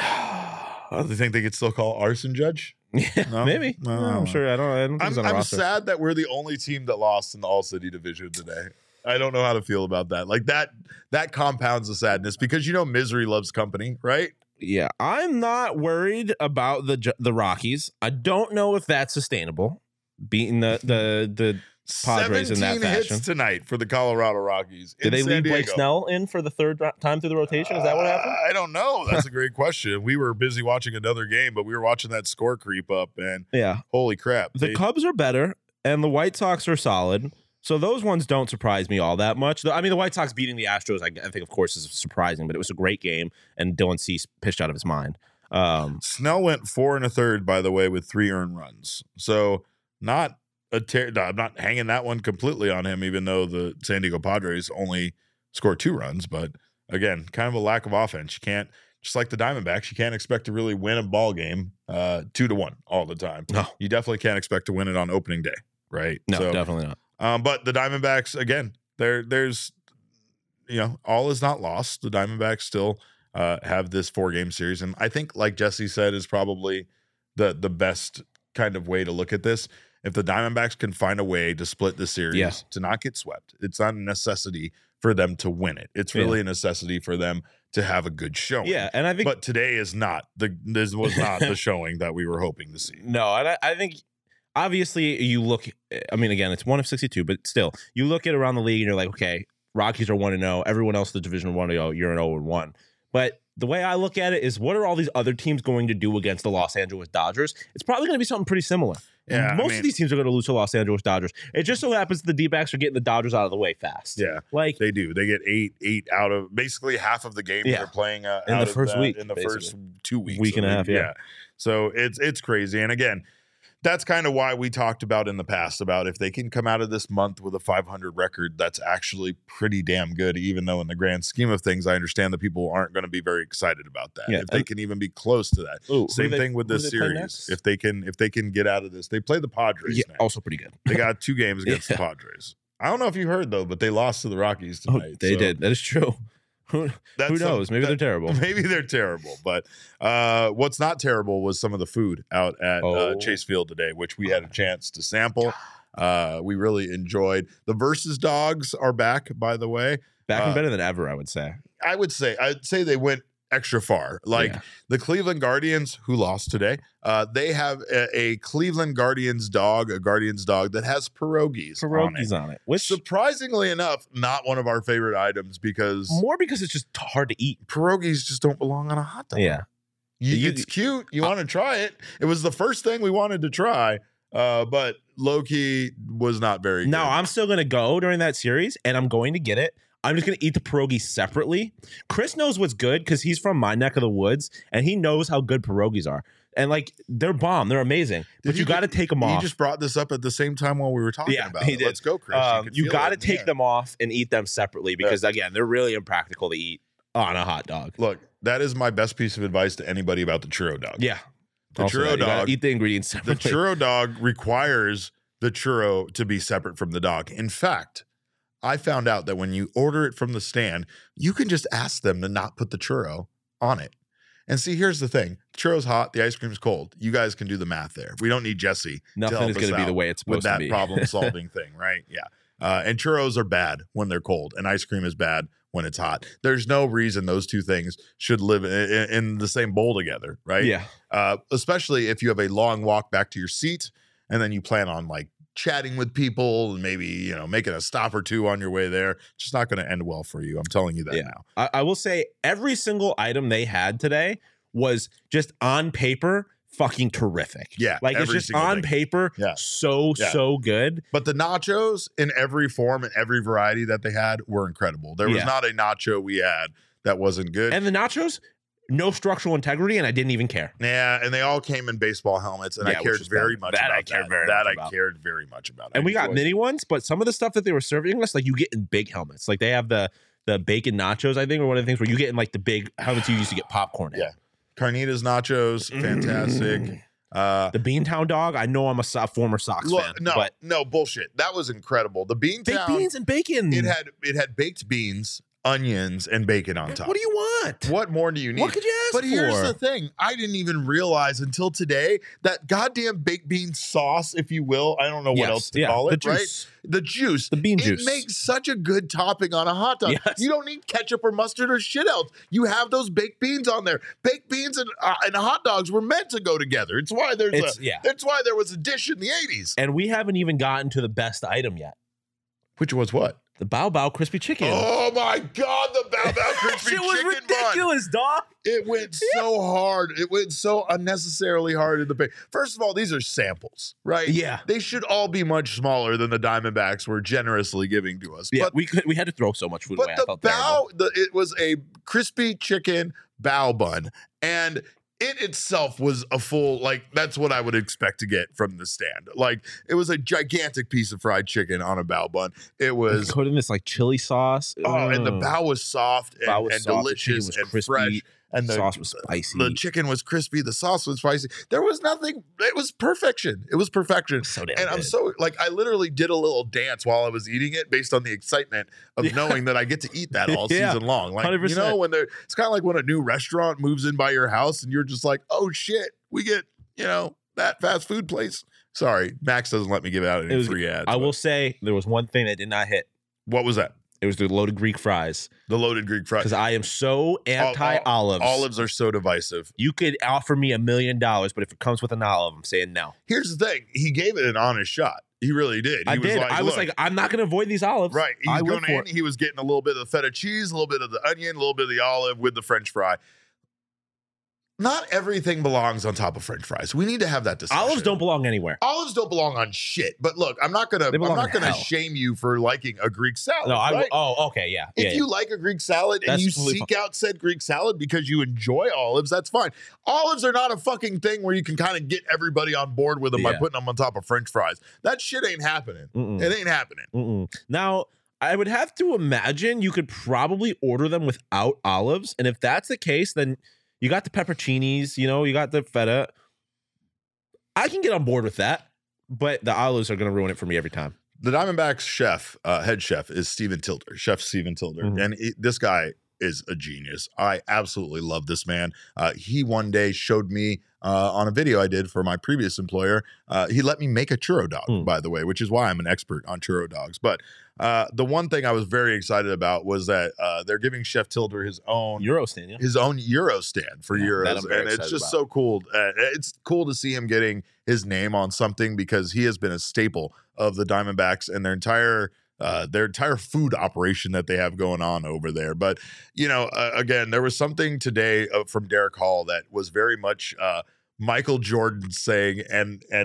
Oh, do you think they could still call Arson Judge? Yeah, No? maybe. No, No, no, I'm no. sure. I don't. I don't think I'm, he's on a I'm roster. sad that we're the only team that lost in the All City Division today. I don't know how to feel about that. Like that, that compounds the sadness because you know misery loves company, right? Yeah, I'm not worried about the Ju- the Rockies. I don't know if that's sustainable. Beating the the the Padres in that seventeen hits fashion. tonight for the Colorado Rockies. Did in they San leave Blake Diego. Snell in for the third ro- time through the rotation? Is that what happened? Uh, I don't know. That's a great question. We were busy watching another game, but we were watching that score creep up, and Yeah, holy crap! the they- Cubs are better, and the White Sox are solid. So those ones don't surprise me all that much. The- I mean, the White Sox beating the Astros, I, I think, of course, is surprising, but it was a great game, and Dylan Cease pitched out of his mind. Um, Snell went four and a third, by the way, with three earned runs. So not a ter- no, I'm not hanging that one completely on him, even though the San Diego Padres only scored two runs. But again, kind of a lack of offense. You can't, just like the Diamondbacks, you can't expect to really win a ball game uh, two to one all the time. No. You definitely can't expect to win it on opening day, right? no, So, definitely not. Um, but the Diamondbacks, again, there, there's, you know, all is not lost. The Diamondbacks still uh, have this four game series, and I think, like Jesse said, is probably the the best kind of way to look at this. If the Diamondbacks can find a way to split the series Yeah. to not get swept, it's not a necessity for them to win it. It's really a necessity for them to have a good showing. Yeah, and I think But today is not the this was not the showing that we were hoping to see. no, and I, I think obviously you look. I mean, again, it's one of sixty-two, but still, you look at around the league and you're like, okay, Rockies are one and zero. Everyone else in the division one and zero. You're an zero and one. But the way I look at it is, what are all these other teams going to do against the Los Angeles Dodgers? It's probably going to be something pretty similar. Yeah, I Most mean- of these teams are going to lose to Los Angeles Dodgers. It just so happens the D-backs are getting the Dodgers out of the way fast. Yeah. Like, They do. They get eight, eight out of basically half of the games Yeah. they're playing uh, In out the of first that week, in the basically. first two weeks, Week and a half, yeah. So it's it's crazy. And again, that's kind of why we talked about in the past about if they can come out of this month with a five hundred record, that's actually pretty damn good. Even though in the grand scheme of things, I understand that people aren't going to be very excited about that. Yeah, If they and- can even be close to that. ooh, who Same they- thing with who this they play series. next? If they can if they can get out of this, they play the Padres yeah, now. also pretty good. They got two games against Yeah. the Padres. I don't know if you heard though, but they lost to the Rockies Oh, tonight. they so did. That is true. Who, that's who some- knows? Maybe that- they're terrible. Maybe they're terrible, but uh, what's not terrible was some of the food out at uh, Oh. Chase Field today, which we had a chance to sample. Uh, we really enjoyed. The Versus Dogs are back, by the way. Back Uh, and better than ever, I would say. I would say, I'd say they went extra far. Like Yeah. the Cleveland Guardians, who lost today, uh, they have a, a Cleveland Guardians dog, a Guardians dog that has pierogies, on it. Pierogies on it, which Surprisingly enough, not one of our favorite items because more because it's just hard to eat. pierogies just don't belong on a hot dog. Yeah. You, You- it's cute. You want to try it. It was the first thing we wanted to try, uh, but low key was not very No, good. I'm still going to go during that series, and I'm going to get it. I'm just gonna eat the pierogi separately. Chris knows what's good because he's from my neck of the woods, and he knows how good pierogies are. And like they're bomb, they're amazing, but Did you, got to take them off. You just brought this up at the same time while we were talking Yeah, about he it. did. Let's go, Chris. Um, you you got to to take them off and eat them separately because again, they're really impractical to eat on a hot dog. Look, that is my best piece of advice to anybody about the churro dog. Yeah, the also churro that, you gotta dog. eat the ingredients The separately. churro dog requires the churro to be separate from the dog. In fact, I found out that when you order it from the stand, you can just ask them to not put the churro on it. And see, here's the thing. Churro's hot, the ice cream's cold. You guys can do the math there. We don't need Jesse Nothing to help is us going to be out the way it's with supposed to that be. problem-solving thing, right? Yeah. Uh, and churros are bad when they're cold, and ice cream is bad when it's hot. There's no reason those two things should live in, in, in the same bowl together, right? Yeah. Uh, especially if you have a long walk back to your seat, and then you plan on like chatting with people and maybe, you know, making a stop or two on your way there. It's just not going to end well for you. I'm telling you that Yeah. now. I, I will say every single item they had today was just on paper fucking terrific. Yeah, like it's every just single on thing. paper Yeah. so Yeah. so good. But the nachos in every form and every variety that they had were incredible. There was Yeah. not a nacho we had that wasn't good. And the nachos, no structural integrity, and I didn't even care. yeah, and they all came in baseball helmets, and Yeah, I which cared is very bad. much That about I cared that. very that much I about. cared very much about. And I we got enjoyed mini ones, but some of the stuff that they were serving us, like you get in big helmets. Like they have the the bacon nachos, I think, or one of the things where you get in like the big helmets you used to get popcorn in. Yeah. Carnitas nachos, fantastic. Mm. Uh, The Beantown dog, I know I'm a so- former Sox look, fan, no, but no bullshit. That was incredible. The baked Beantown, beans and bacon. it had it had baked beans, onions, and bacon on top. What do you want? What more do you need? What could you ask But here's for? the thing. I didn't even realize until today that goddamn baked bean sauce, if you will, I don't know what Yes, else to yeah, call the it, right? juice. The juice. The bean it juice. makes such a good topping on a hot dog. Yes. You don't need ketchup or mustard or shit else. You have those baked beans on there. Baked beans and, uh, and hot dogs were meant to go together. It's why there's It's- a, yeah. That's why there was a dish in the eighties. And we haven't even gotten to the best item yet. Which was what? The Bao Bao crispy chicken. Oh my God, the Bao Bao crispy Shit was chicken bun. ridiculous, dog. It went so hard. It went so unnecessarily hard in the pay. First of all, these are samples, right? Yeah. They should all be much smaller than the Diamondbacks were generously giving to us. Yeah, but we could, we had to throw so much food but away. I the felt terrible. bao, the, it was a crispy chicken bao bun. And it itself was a full, like, that's what I would expect to get from the stand. Like, it was a gigantic piece of fried chicken on a bao bun. It was, Coated in this like chili sauce. oh, and the Ugh. bao was soft and, Bao was and soft, the chicken delicious was and crispy, fresh. And the sauce was spicy. The chicken was crispy. The sauce was spicy. There was nothing. It was perfection. It was perfection. So damn and I'm good. so like I literally did a little dance while I was eating it based on the excitement of Yeah. knowing that I get to eat that all Yeah. season long. Like one hundred you percent. know when they're it's kind of like when a new restaurant moves in by your house and you're just like, oh shit, we get you know that fast food place. Sorry, Max doesn't let me give out any It was- free ads. I but will say there was one thing that did not hit. What was that? It was the loaded Greek fries The loaded Greek fries. because I am so anti olives. Olives are so divisive. You could offer me a million dollars, but if it comes with an olive, I'm saying no. Here's the thing. He gave it an honest shot. He really did. He I was did. Like, I was "Look, like, I'm not going to avoid these olives. right. He's I going went for in. it. He was getting a little bit of the feta cheese, a little bit of the onion, a little bit of the olive with the French fry. Not everything belongs on top of French fries. We need to have that discussion. Olives don't belong anywhere. Olives don't belong on shit. But look, I'm not gonna. They I'm belong not in gonna hell. shame you for liking a Greek salad. No, I. right? Oh, okay, yeah. If yeah, you like a Greek salad and That's you totally seek out said Greek salad because you enjoy olives, that's fine. Olives are not a fucking thing where you can kind of get everybody on board with them by Yeah. putting them on top of French fries. That shit ain't happening. Mm-mm. It ain't happening. Mm-mm. Now, I would have to imagine you could probably order them without olives, and if that's the case, then you got the pepperoncinis, you know, you got the feta. I can get on board with that, but the olives are going to ruin it for me every time. The Diamondbacks chef, uh, head chef, is Steven Tilder, Chef Steven Tilder. Mhm. And he- this guy is a genius. I absolutely love this man. Uh, he one day showed me uh, on a video I did for my previous employer. Uh, he let me make a churro dog, Mm. by the way, which is why I'm an expert on churro dogs. But uh, the one thing I was very excited about was that uh, they're giving Chef Tilder his own Euro stand, yeah. his own Euro stand for Yeah, that Euros. I'm very And it's excited just about. so cool. Uh, it's cool to see him getting his name on something because he has been a staple of the Diamondbacks and their entire uh, their entire food operation that they have going on over there. But, you know, uh, again, there was something today uh, from Derek Hall that was very much uh, Michael Jordan saying, and, and,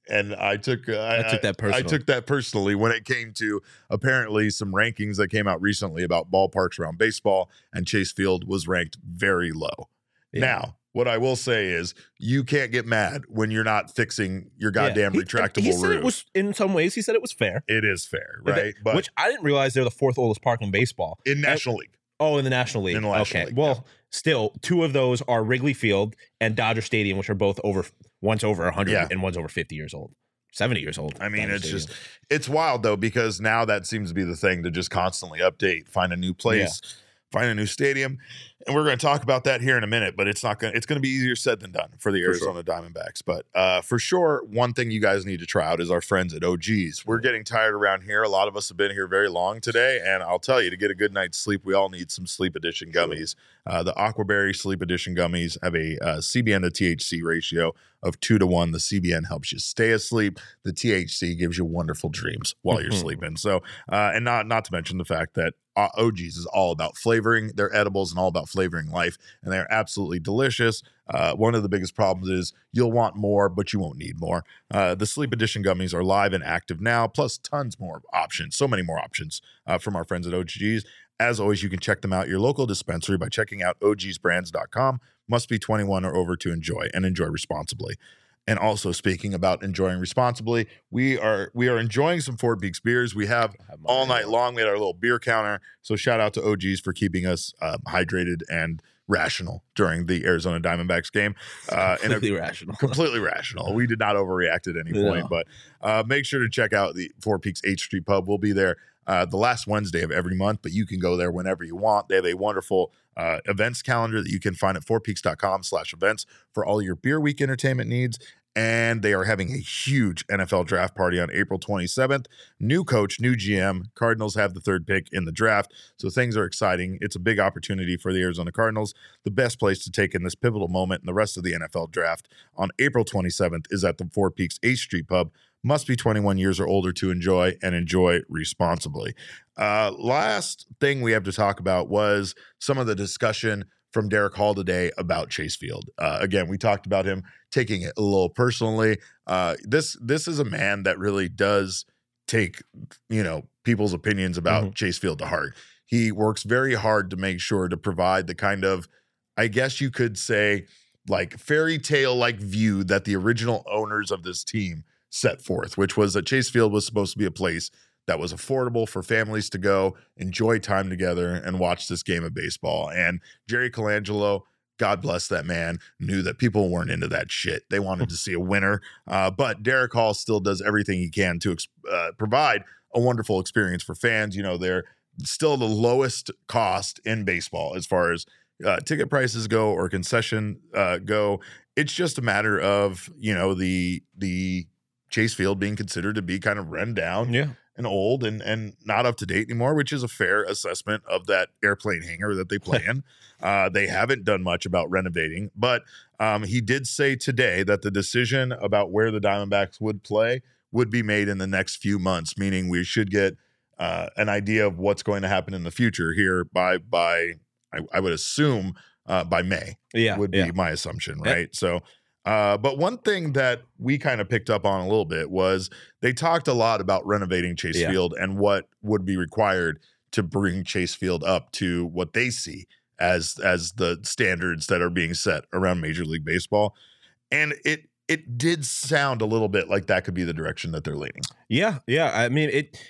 and I took uh, I, I took that I, I personal. took that personally when it came to apparently some rankings that came out recently about ballparks around baseball, and Chase Field was ranked very low. Yeah. Now, what I will say is you can't get mad when you're not fixing your goddamn yeah. he, retractable he said roof. It was, in some ways, he said it was fair. It is fair, But right? that- But which I didn't realize they're the fourth oldest park in baseball. in National League. Oh, in the National League. In the National okay. League, Well, yeah. still, two of those are Wrigley Field and Dodger Stadium, which are both over, one's over one hundred Yeah. and one's over fifty years old. seventy years old. I mean, Dodger it's Stadium. just, it's wild though, because now that seems to be the thing to just constantly update, find a new place, find a new stadium. And we're going to talk about that here in a minute, but it's not going to, it's going to be easier said than done for the For Arizona Diamondbacks. But uh, for sure, one thing you guys need to try out is our friends at O G's. We're getting tired around here. A lot of us have been here very long today. And I'll tell you, to get a good night's sleep, we all need some Sleep Edition gummies. Uh, the Aquaberry Sleep Edition gummies have a uh, C B N to T H C ratio of two to one. The C B N helps you stay asleep. The T H C gives you wonderful dreams while you're sleeping. So, uh, and not not to mention the fact that uh, O G's is all about flavoring. They're edibles and all about flavoring life, and they're absolutely delicious. Uh, one of the biggest problems is you'll want more, but you won't need more. Uh, the Sleep Edition gummies are live and active now, plus tons more options, so many more options uh, from our friends at O G's. As always, you can check them out at your local dispensary by checking out O Gs brands dot com. Must be twenty-one or over to enjoy, and enjoy responsibly. And also, speaking about enjoying responsibly, we are we are enjoying some Fort Peaks beers. We have all night long. We had our little beer counter. So shout out to O Gs for keeping us uh, hydrated and rational during the Arizona Diamondbacks game. Uh, and completely rational. completely rational. We did not overreact at any point, No. but uh, make sure to check out the Fort Peaks eighth Street Pub. We'll be there uh, the last Wednesday of every month, but you can go there whenever you want. They have a wonderful uh, events calendar that you can find at fort peaks dot com slash events for all your beer week entertainment needs. And they are having a huge N F L draft party on April twenty-seventh. New coach, new G M. Cardinals have the third pick in the draft. So things are exciting. It's a big opportunity for the Arizona Cardinals. The best place to take in this pivotal moment in the rest of the N F L draft on April twenty-seventh is at the Fort Peaks eighth Street Pub. Must be twenty-one years or older to enjoy, and enjoy responsibly. Uh, last thing we have to talk about was some of the discussion from Derek Hall today about Chase Field. Uh, again, we talked about him taking it a little personally. Uh, this this is a man that really does take, you know, people's opinions about Mm-hmm. Chase Field to heart. He works very hard to make sure to provide the kind of, I guess you could say, like fairy tale like view that the original owners of this team set forth, which was that Chase Field was supposed to be a place that was affordable for families to go enjoy time together and watch this game of baseball. And Jerry Colangelo, God bless that man, knew that people weren't into that shit. They wanted to see a winner. Uh, but Derek Hall still does everything he can to uh, provide a wonderful experience for fans. You know, they're still the lowest cost in baseball as far as uh, ticket prices go or concession uh, go. It's just a matter of, you know, the the Chase Field being considered to be kind of run down Yeah. and old and and not up to date anymore, which is a fair assessment of that airplane hangar that they play in. Uh, they haven't done much about renovating, but um, he did say today that the decision about where the Diamondbacks would play would be made in the next few months, meaning we should get uh, an idea of what's going to happen in the future here by by I, I would assume uh, by May. Yeah. would be yeah. my assumption, Yeah. right? So. Uh, but one thing that we kind of picked up on a little bit was they talked a lot about renovating Chase Yeah. Field and what would be required to bring Chase Field up to what they see as as the standards that are being set around Major League Baseball. And it it did sound a little bit like that could be the direction that they're leaning. Yeah, yeah. I mean, it.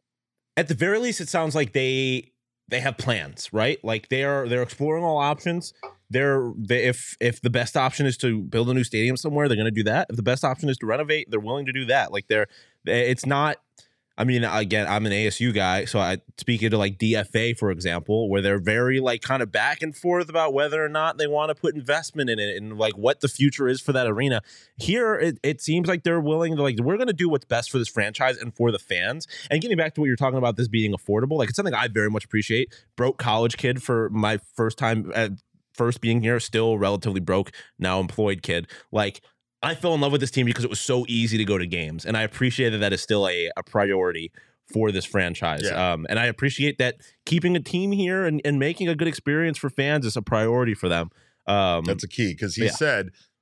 At the very least, it sounds like they they have plans, right? Like they are they're exploring all options. They're they, if if the best option is to build a new stadium somewhere, they're going to do that. If the best option is to renovate, they're willing to do that. Like they're, it's not. I mean, again, I'm an A S U guy, so I speaking to like D F A, for example, where they're very like kind of back and forth about whether or not they want to put investment in it and like what the future is for that arena. Here, it, it seems like they're willing to like, we're going to do what's best for this franchise and for the fans. And getting back to what you're talking about, this being affordable, like it's something I very much appreciate. Broke college kid for my first time at first being here, still relatively broke, now employed kid. Like, I fell in love with this team because it was so easy to go to games, and I appreciate that that is still a, a priority for this franchise. Yeah. Um, and I appreciate that keeping a team here and, and making a good experience for fans is a priority for them. Um, That's a key because he yeah. said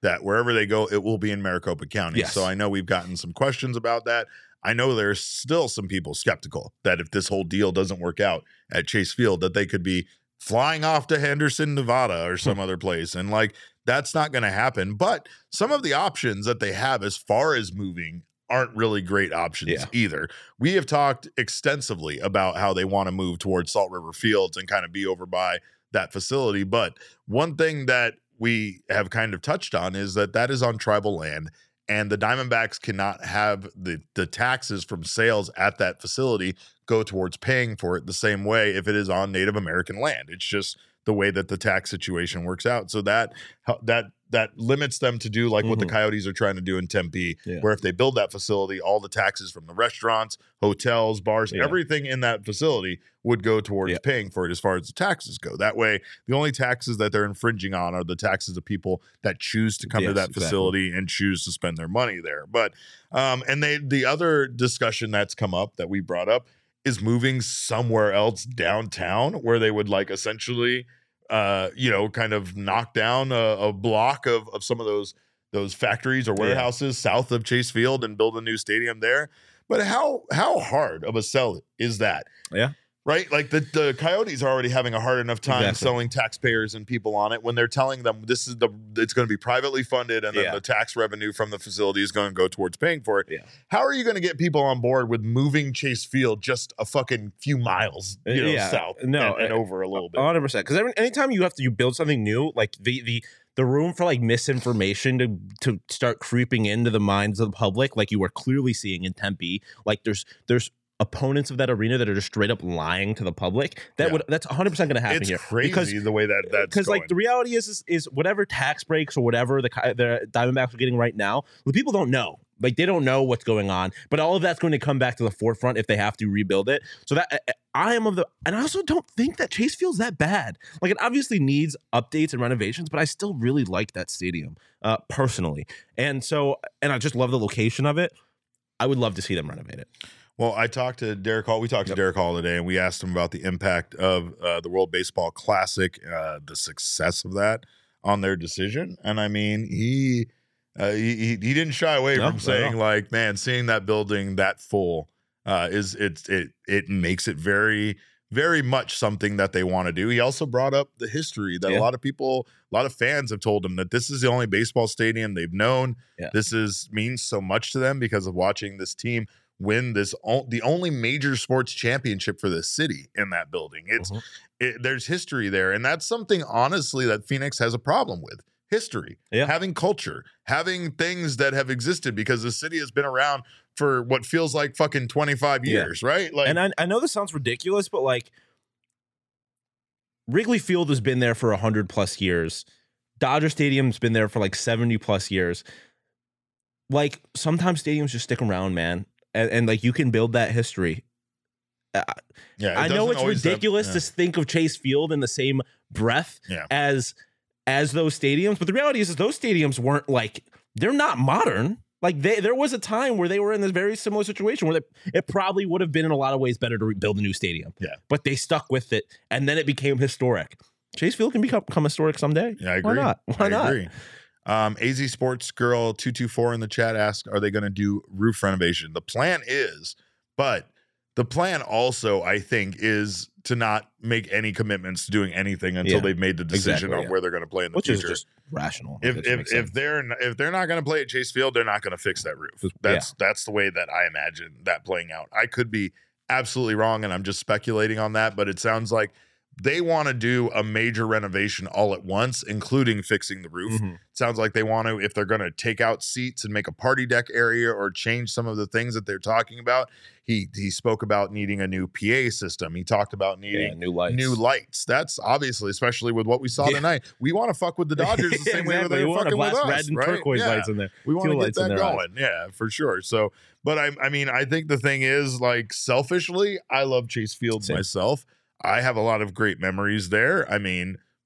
that wherever they go, it will be in Maricopa County. Yes. So I know we've gotten some questions about that. I know there's still some people skeptical that if this whole deal doesn't work out at Chase Field, that they could be flying off to Henderson, Nevada or some other place. And like, that's not going to happen. But some of the options that they have as far as moving aren't really great options Yeah. either. We have talked extensively about how they want to move towards Salt River Fields and kind of be over by that facility. But one thing that we have kind of touched on is that that is on tribal land, and the Diamondbacks cannot have the, the taxes from sales at that facility go towards paying for it the same way if it is on Native American land. It's just the way that the tax situation works out. So that that that limits them to do like mm-hmm. what the Coyotes are trying to do in Tempe, yeah. where if they build that facility, all the taxes from the restaurants, hotels, bars, yeah. everything in that facility would go towards yeah. paying for it as far as the taxes go. That way, the only taxes that they're infringing on are the taxes of people that choose to come yes, to that facility exactly. and choose to spend their money there. But um, and they the other discussion that's come up that we brought up is moving somewhere else downtown where they would like essentially uh, you know, kind of knock down a, a block of, of some of those those factories or warehouses yeah. south of Chase Field and build a new stadium there. But how how hard of a sell is that? Yeah. Right? Like the, the Coyotes are already having a hard enough time exactly. selling taxpayers and people on it when they're telling them this is the it's going to be privately funded and then yeah. the tax revenue from the facility is going to go towards paying for it. Yeah. How are you going to get people on board with moving Chase Field just a fucking few miles, you know, yeah. south no, and, and over a little bit? one hundred percent. Because anytime you have to you build something new, like the the the room for like misinformation to to start creeping into the minds of the public, like you are clearly seeing in Tempe, like there's there's opponents of that arena that are just straight up lying to the public. That yeah. would that's one hundred percent going to happen it's here. It's crazy because, the way that that's because like the reality is, is is whatever tax breaks or whatever the the Diamondbacks are getting right now, the people don't know. Like they don't know what's going on, but all of that's going to come back to the forefront if they have to rebuild it. So that I am of the, and I also don't think that Chase Field's that bad. Like it obviously needs updates and renovations, but I still really like that stadium uh, personally. And so, and I just love the location of it. I would love to see them renovate it. Well, I talked to Derek Hall. We talked yep. to Derek Hall today, and we asked him about the impact of uh, the World Baseball Classic, uh, the success of that on their decision. And I mean, he uh, he he didn't shy away no, from saying, like, man, seeing that building that full uh, is it's it it makes it very very much something that they want to do. He also brought up the history that yeah. a lot of people, a lot of fans have told him that this is the only baseball stadium they've known. Yeah. This is means so much to them because of watching this team win this o- the only major sports championship for the city in that building. It's mm-hmm. it, there's history there, and that's something honestly that Phoenix has a problem with. History, yeah. having culture, having things that have existed because the city has been around for what feels like fucking twenty-five years, yeah. right? Like, and I, I know this sounds ridiculous, but like Wrigley Field has been there for one hundred plus years. Dodger Stadium's been there for like seventy plus years. Like sometimes stadiums just stick around, man. And, and like you can build that history. Uh, yeah, I know it's ridiculous have, yeah. to think of Chase Field in the same breath yeah. as as those stadiums, but the reality is, is those stadiums weren't like they're not modern. Like they, there was a time where they were in this very similar situation where they, it probably would have been in a lot of ways better to rebuild a new stadium. Yeah, but they stuck with it, and then it became historic. Chase Field can become, become historic someday. Yeah, I agree. Why not? Why I not? Agree. Um, A Z Sports Girl two two four in the chat asked, are they going to do roof renovation? The plan is, but the plan also, I think, is to not make any commitments to doing anything until yeah, they've made the decision exactly, on yeah. where they're going to play in the Which future. Which is just rational. If if if they're if they're not going to play at Chase Field, they're not going to fix that roof. That's yeah. that's the way that I imagine that playing out. I could be absolutely wrong, and I'm just speculating on that, but it sounds like they want to do a major renovation all at once, including fixing the roof. Mm-hmm. Sounds like they want to, if they're going to take out seats and make a party deck area or change some of the things that they're talking about. He he spoke about needing a new P A system. He talked about needing yeah, new lights. New lights. That's obviously, especially with what we saw yeah. tonight. We want to fuck with the Dodgers the same exactly. way they're we fucking with us, red and right? turquoise yeah. lights in there. We want to get that going. Eyes. Yeah, for sure. So, but I I mean, I think the thing is, like, selfishly, I love Chase Field Same. myself. I have a lot of great memories there. I mean,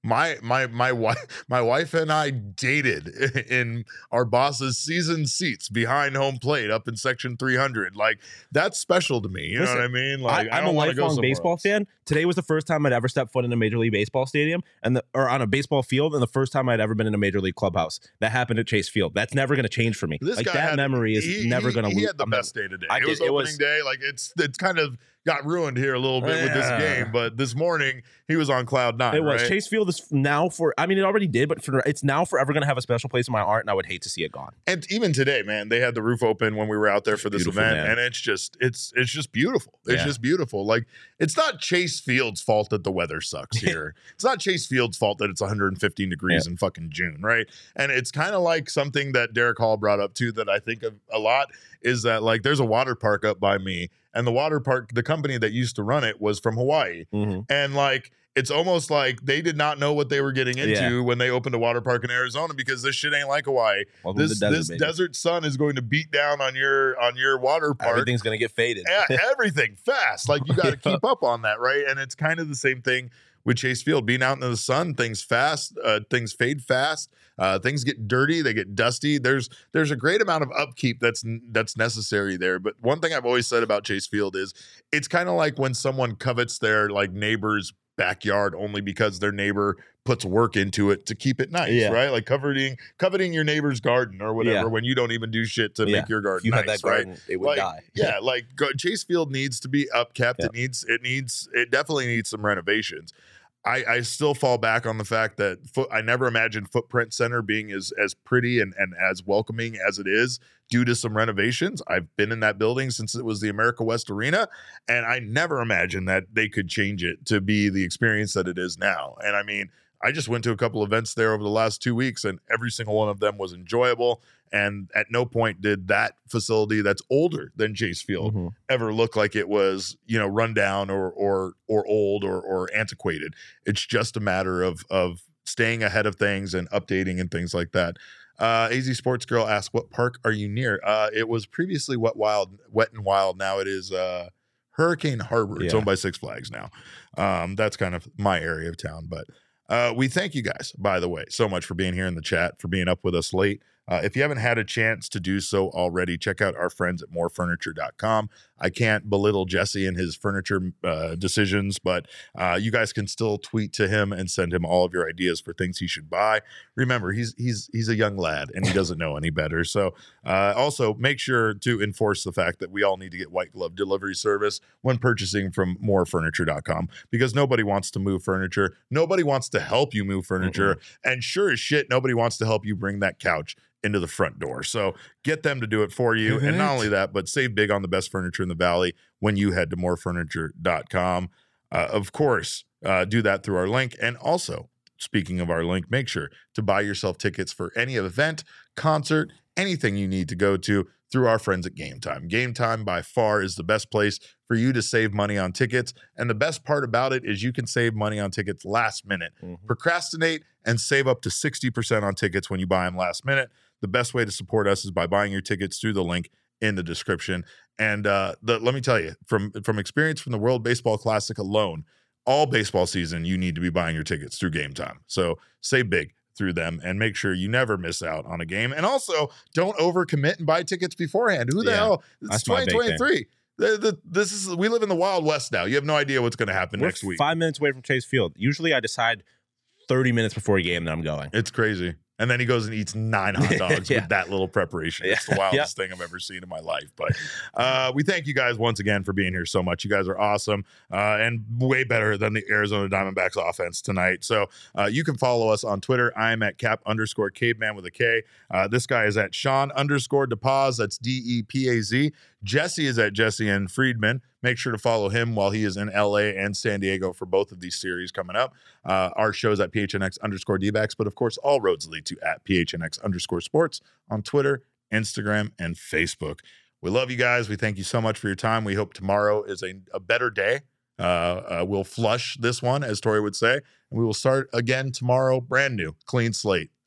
My my my wife my wife and I dated in our boss's season seats behind home plate up in section three hundred. Like that's special to me. You Listen, know what I mean? Like I, I'm I don't a want to go lifelong baseball else. fan. Today was the first time I'd ever stepped foot in a Major League Baseball stadium and the, or on a baseball field, and the first time I'd ever been in a Major League clubhouse. That happened at Chase Field. That's never going to change for me. This like guy that had, memory is he, never he, going to lose. He had the I'm best never, day today. I It did, was it opening was, day. Like it's it's kind of got ruined here a little bit with this Yeah. game, but this morning he was on cloud nine. It was right? Chase Field is now for. I mean, it already did, but for it's now forever going to have a special place in my heart, and I would hate to see it gone. And even today, man, they had the roof open when we were out there for this Beautiful, event, man. and it's just it's it's just beautiful. It's Yeah. just beautiful. Like it's not Chase Field's fault that the weather sucks here. It's not Chase Field's fault that it's one hundred fifteen degrees Yeah. in fucking June, right? And it's kind of like something that Derek Hall brought up too that I think of a lot is that like there's a water park up by me, and the water park, the company that used to run it was from Hawaii, Mm-hmm. and like. It's almost like they did not know what they were getting into Yeah. when they opened a water park in Arizona because this shit ain't like Hawaii. Welcome to This the desert, this baby. desert sun is going to beat down on your on your water park. Everything's going to get faded. Yeah, everything fast. Like you got to Yeah. keep up on that, right? And it's kind of the same thing with Chase Field. Being out in the sun, things fast, uh, things fade fast, uh, things get dirty, they get dusty. There's there's a great amount of upkeep that's that's necessary there. But one thing I've always said about Chase Field is it's kind of like when someone covets their like neighbor's backyard only because their neighbor puts work into it to keep it nice, Yeah. right? Like coveting coveting your neighbor's garden or whatever Yeah. when you don't even do shit to Yeah. make your garden If you nice, had that right? garden, it would Like, die. Yeah, like go, Chase Field needs to be upkept. Yeah. It needs it needs it definitely needs some renovations. I, I still fall back on the fact that foot, I never imagined Footprint Center being as as pretty and, and as welcoming as it is due to some renovations. I've been in that building since it was the America West Arena, and I never imagined that they could change it to be the experience that it is now. And I mean, I just went to a couple events there over the last two weeks, and every single one of them was enjoyable. And at no point did that facility that's older than Chase Field Mhm. ever look like it was, you know, run down or or or old or or antiquated. It's just a matter of of staying ahead of things and updating and things like that. Uh, A Z Sports Girl asked, "What park are you near?" Uh, it was previously Wet Wild, Wet and Wild. Now it is uh, Hurricane Harbor. It's Yeah. owned by Six Flags now. Um, that's kind of my area of town, but. Uh, we thank you guys, by the way, so much for being here in the chat, for being up with us late. Uh, if you haven't had a chance to do so already, check out our friends at more furniture dot com. I can't belittle Jesse and his furniture uh, decisions, but uh, you guys can still tweet to him and send him all of your ideas for things he should buy. Remember, he's he's he's a young lad and he doesn't know any better. So uh, also make sure to enforce the fact that we all need to get white glove delivery service when purchasing from more furniture dot com because nobody wants to move furniture. Nobody wants to help you move furniture. And sure as shit, nobody wants to help you bring that couch into the front door. So get them to do it for you. And not only that, but save big on the best furniture in the Valley when you head to more furniture dot com. Uh, of course, uh, do that through our link. And also, speaking of our link, make sure to buy yourself tickets for any event, concert, anything you need to go to through our friends at Game Time. Game Time by far is the best place for you to save money on tickets. And the best part about it is you can save money on tickets last minute. Mhm. Procrastinate and save up to sixty percent on tickets when you buy them last minute. The best way to support us is by buying your tickets through the link in the description. And uh, the, let me tell you, from, from experience from the World Baseball Classic alone, all baseball season, you need to be buying your tickets through Game Time. So save big through them and make sure you never miss out on a game. And also, don't overcommit and buy tickets beforehand. Who the Yeah, hell? It's that's my twenty big twenty-three. The, the, this is we live in the Wild West now. You have no idea what's going to happen We're next week. five minutes away from Chase Field. Usually, I decide thirty minutes before a game that I'm going. It's crazy. And then he goes and eats nine hot dogs Yeah. with that little preparation. It's the Yeah. wildest thing I've ever seen in my life. But uh, we thank you guys once again for being here so much. You guys are awesome uh, and way better than the Arizona Diamondbacks offense tonight. So uh, you can follow us on Twitter. I'm at cap underscore caveman with a K. Uh, this guy is at Sean underscore DePaz. That's D E P A Z. Jesse is at Jesse and Friedman. Make sure to follow him while he is in L A and San Diego for both of these series coming up. Uh, our show's at P H N X underscore D-backs, but of course, all roads lead to at P H N X underscore sports on Twitter, Instagram, and Facebook. We love you guys. We thank you so much for your time. We hope tomorrow is a, a better day. Uh, uh, we'll flush this one, as Tori would say, and we will start again tomorrow, brand new, clean slate.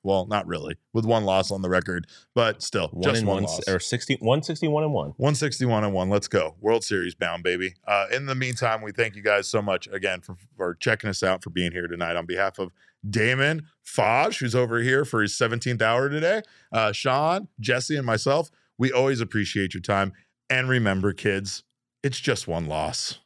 Well, not really, with one loss on the record, but still, One just and one one, loss. or sixty, one sixty-one and one. one sixty-one and one. Let's go. World Series bound, baby. Uh, in the meantime, we thank you guys so much again for, for checking us out, for being here tonight. On behalf of Damon Faj, who's over here for his seventeenth hour today, uh, Sean, Jesse, and myself, we always appreciate your time. And remember, kids, it's just one loss.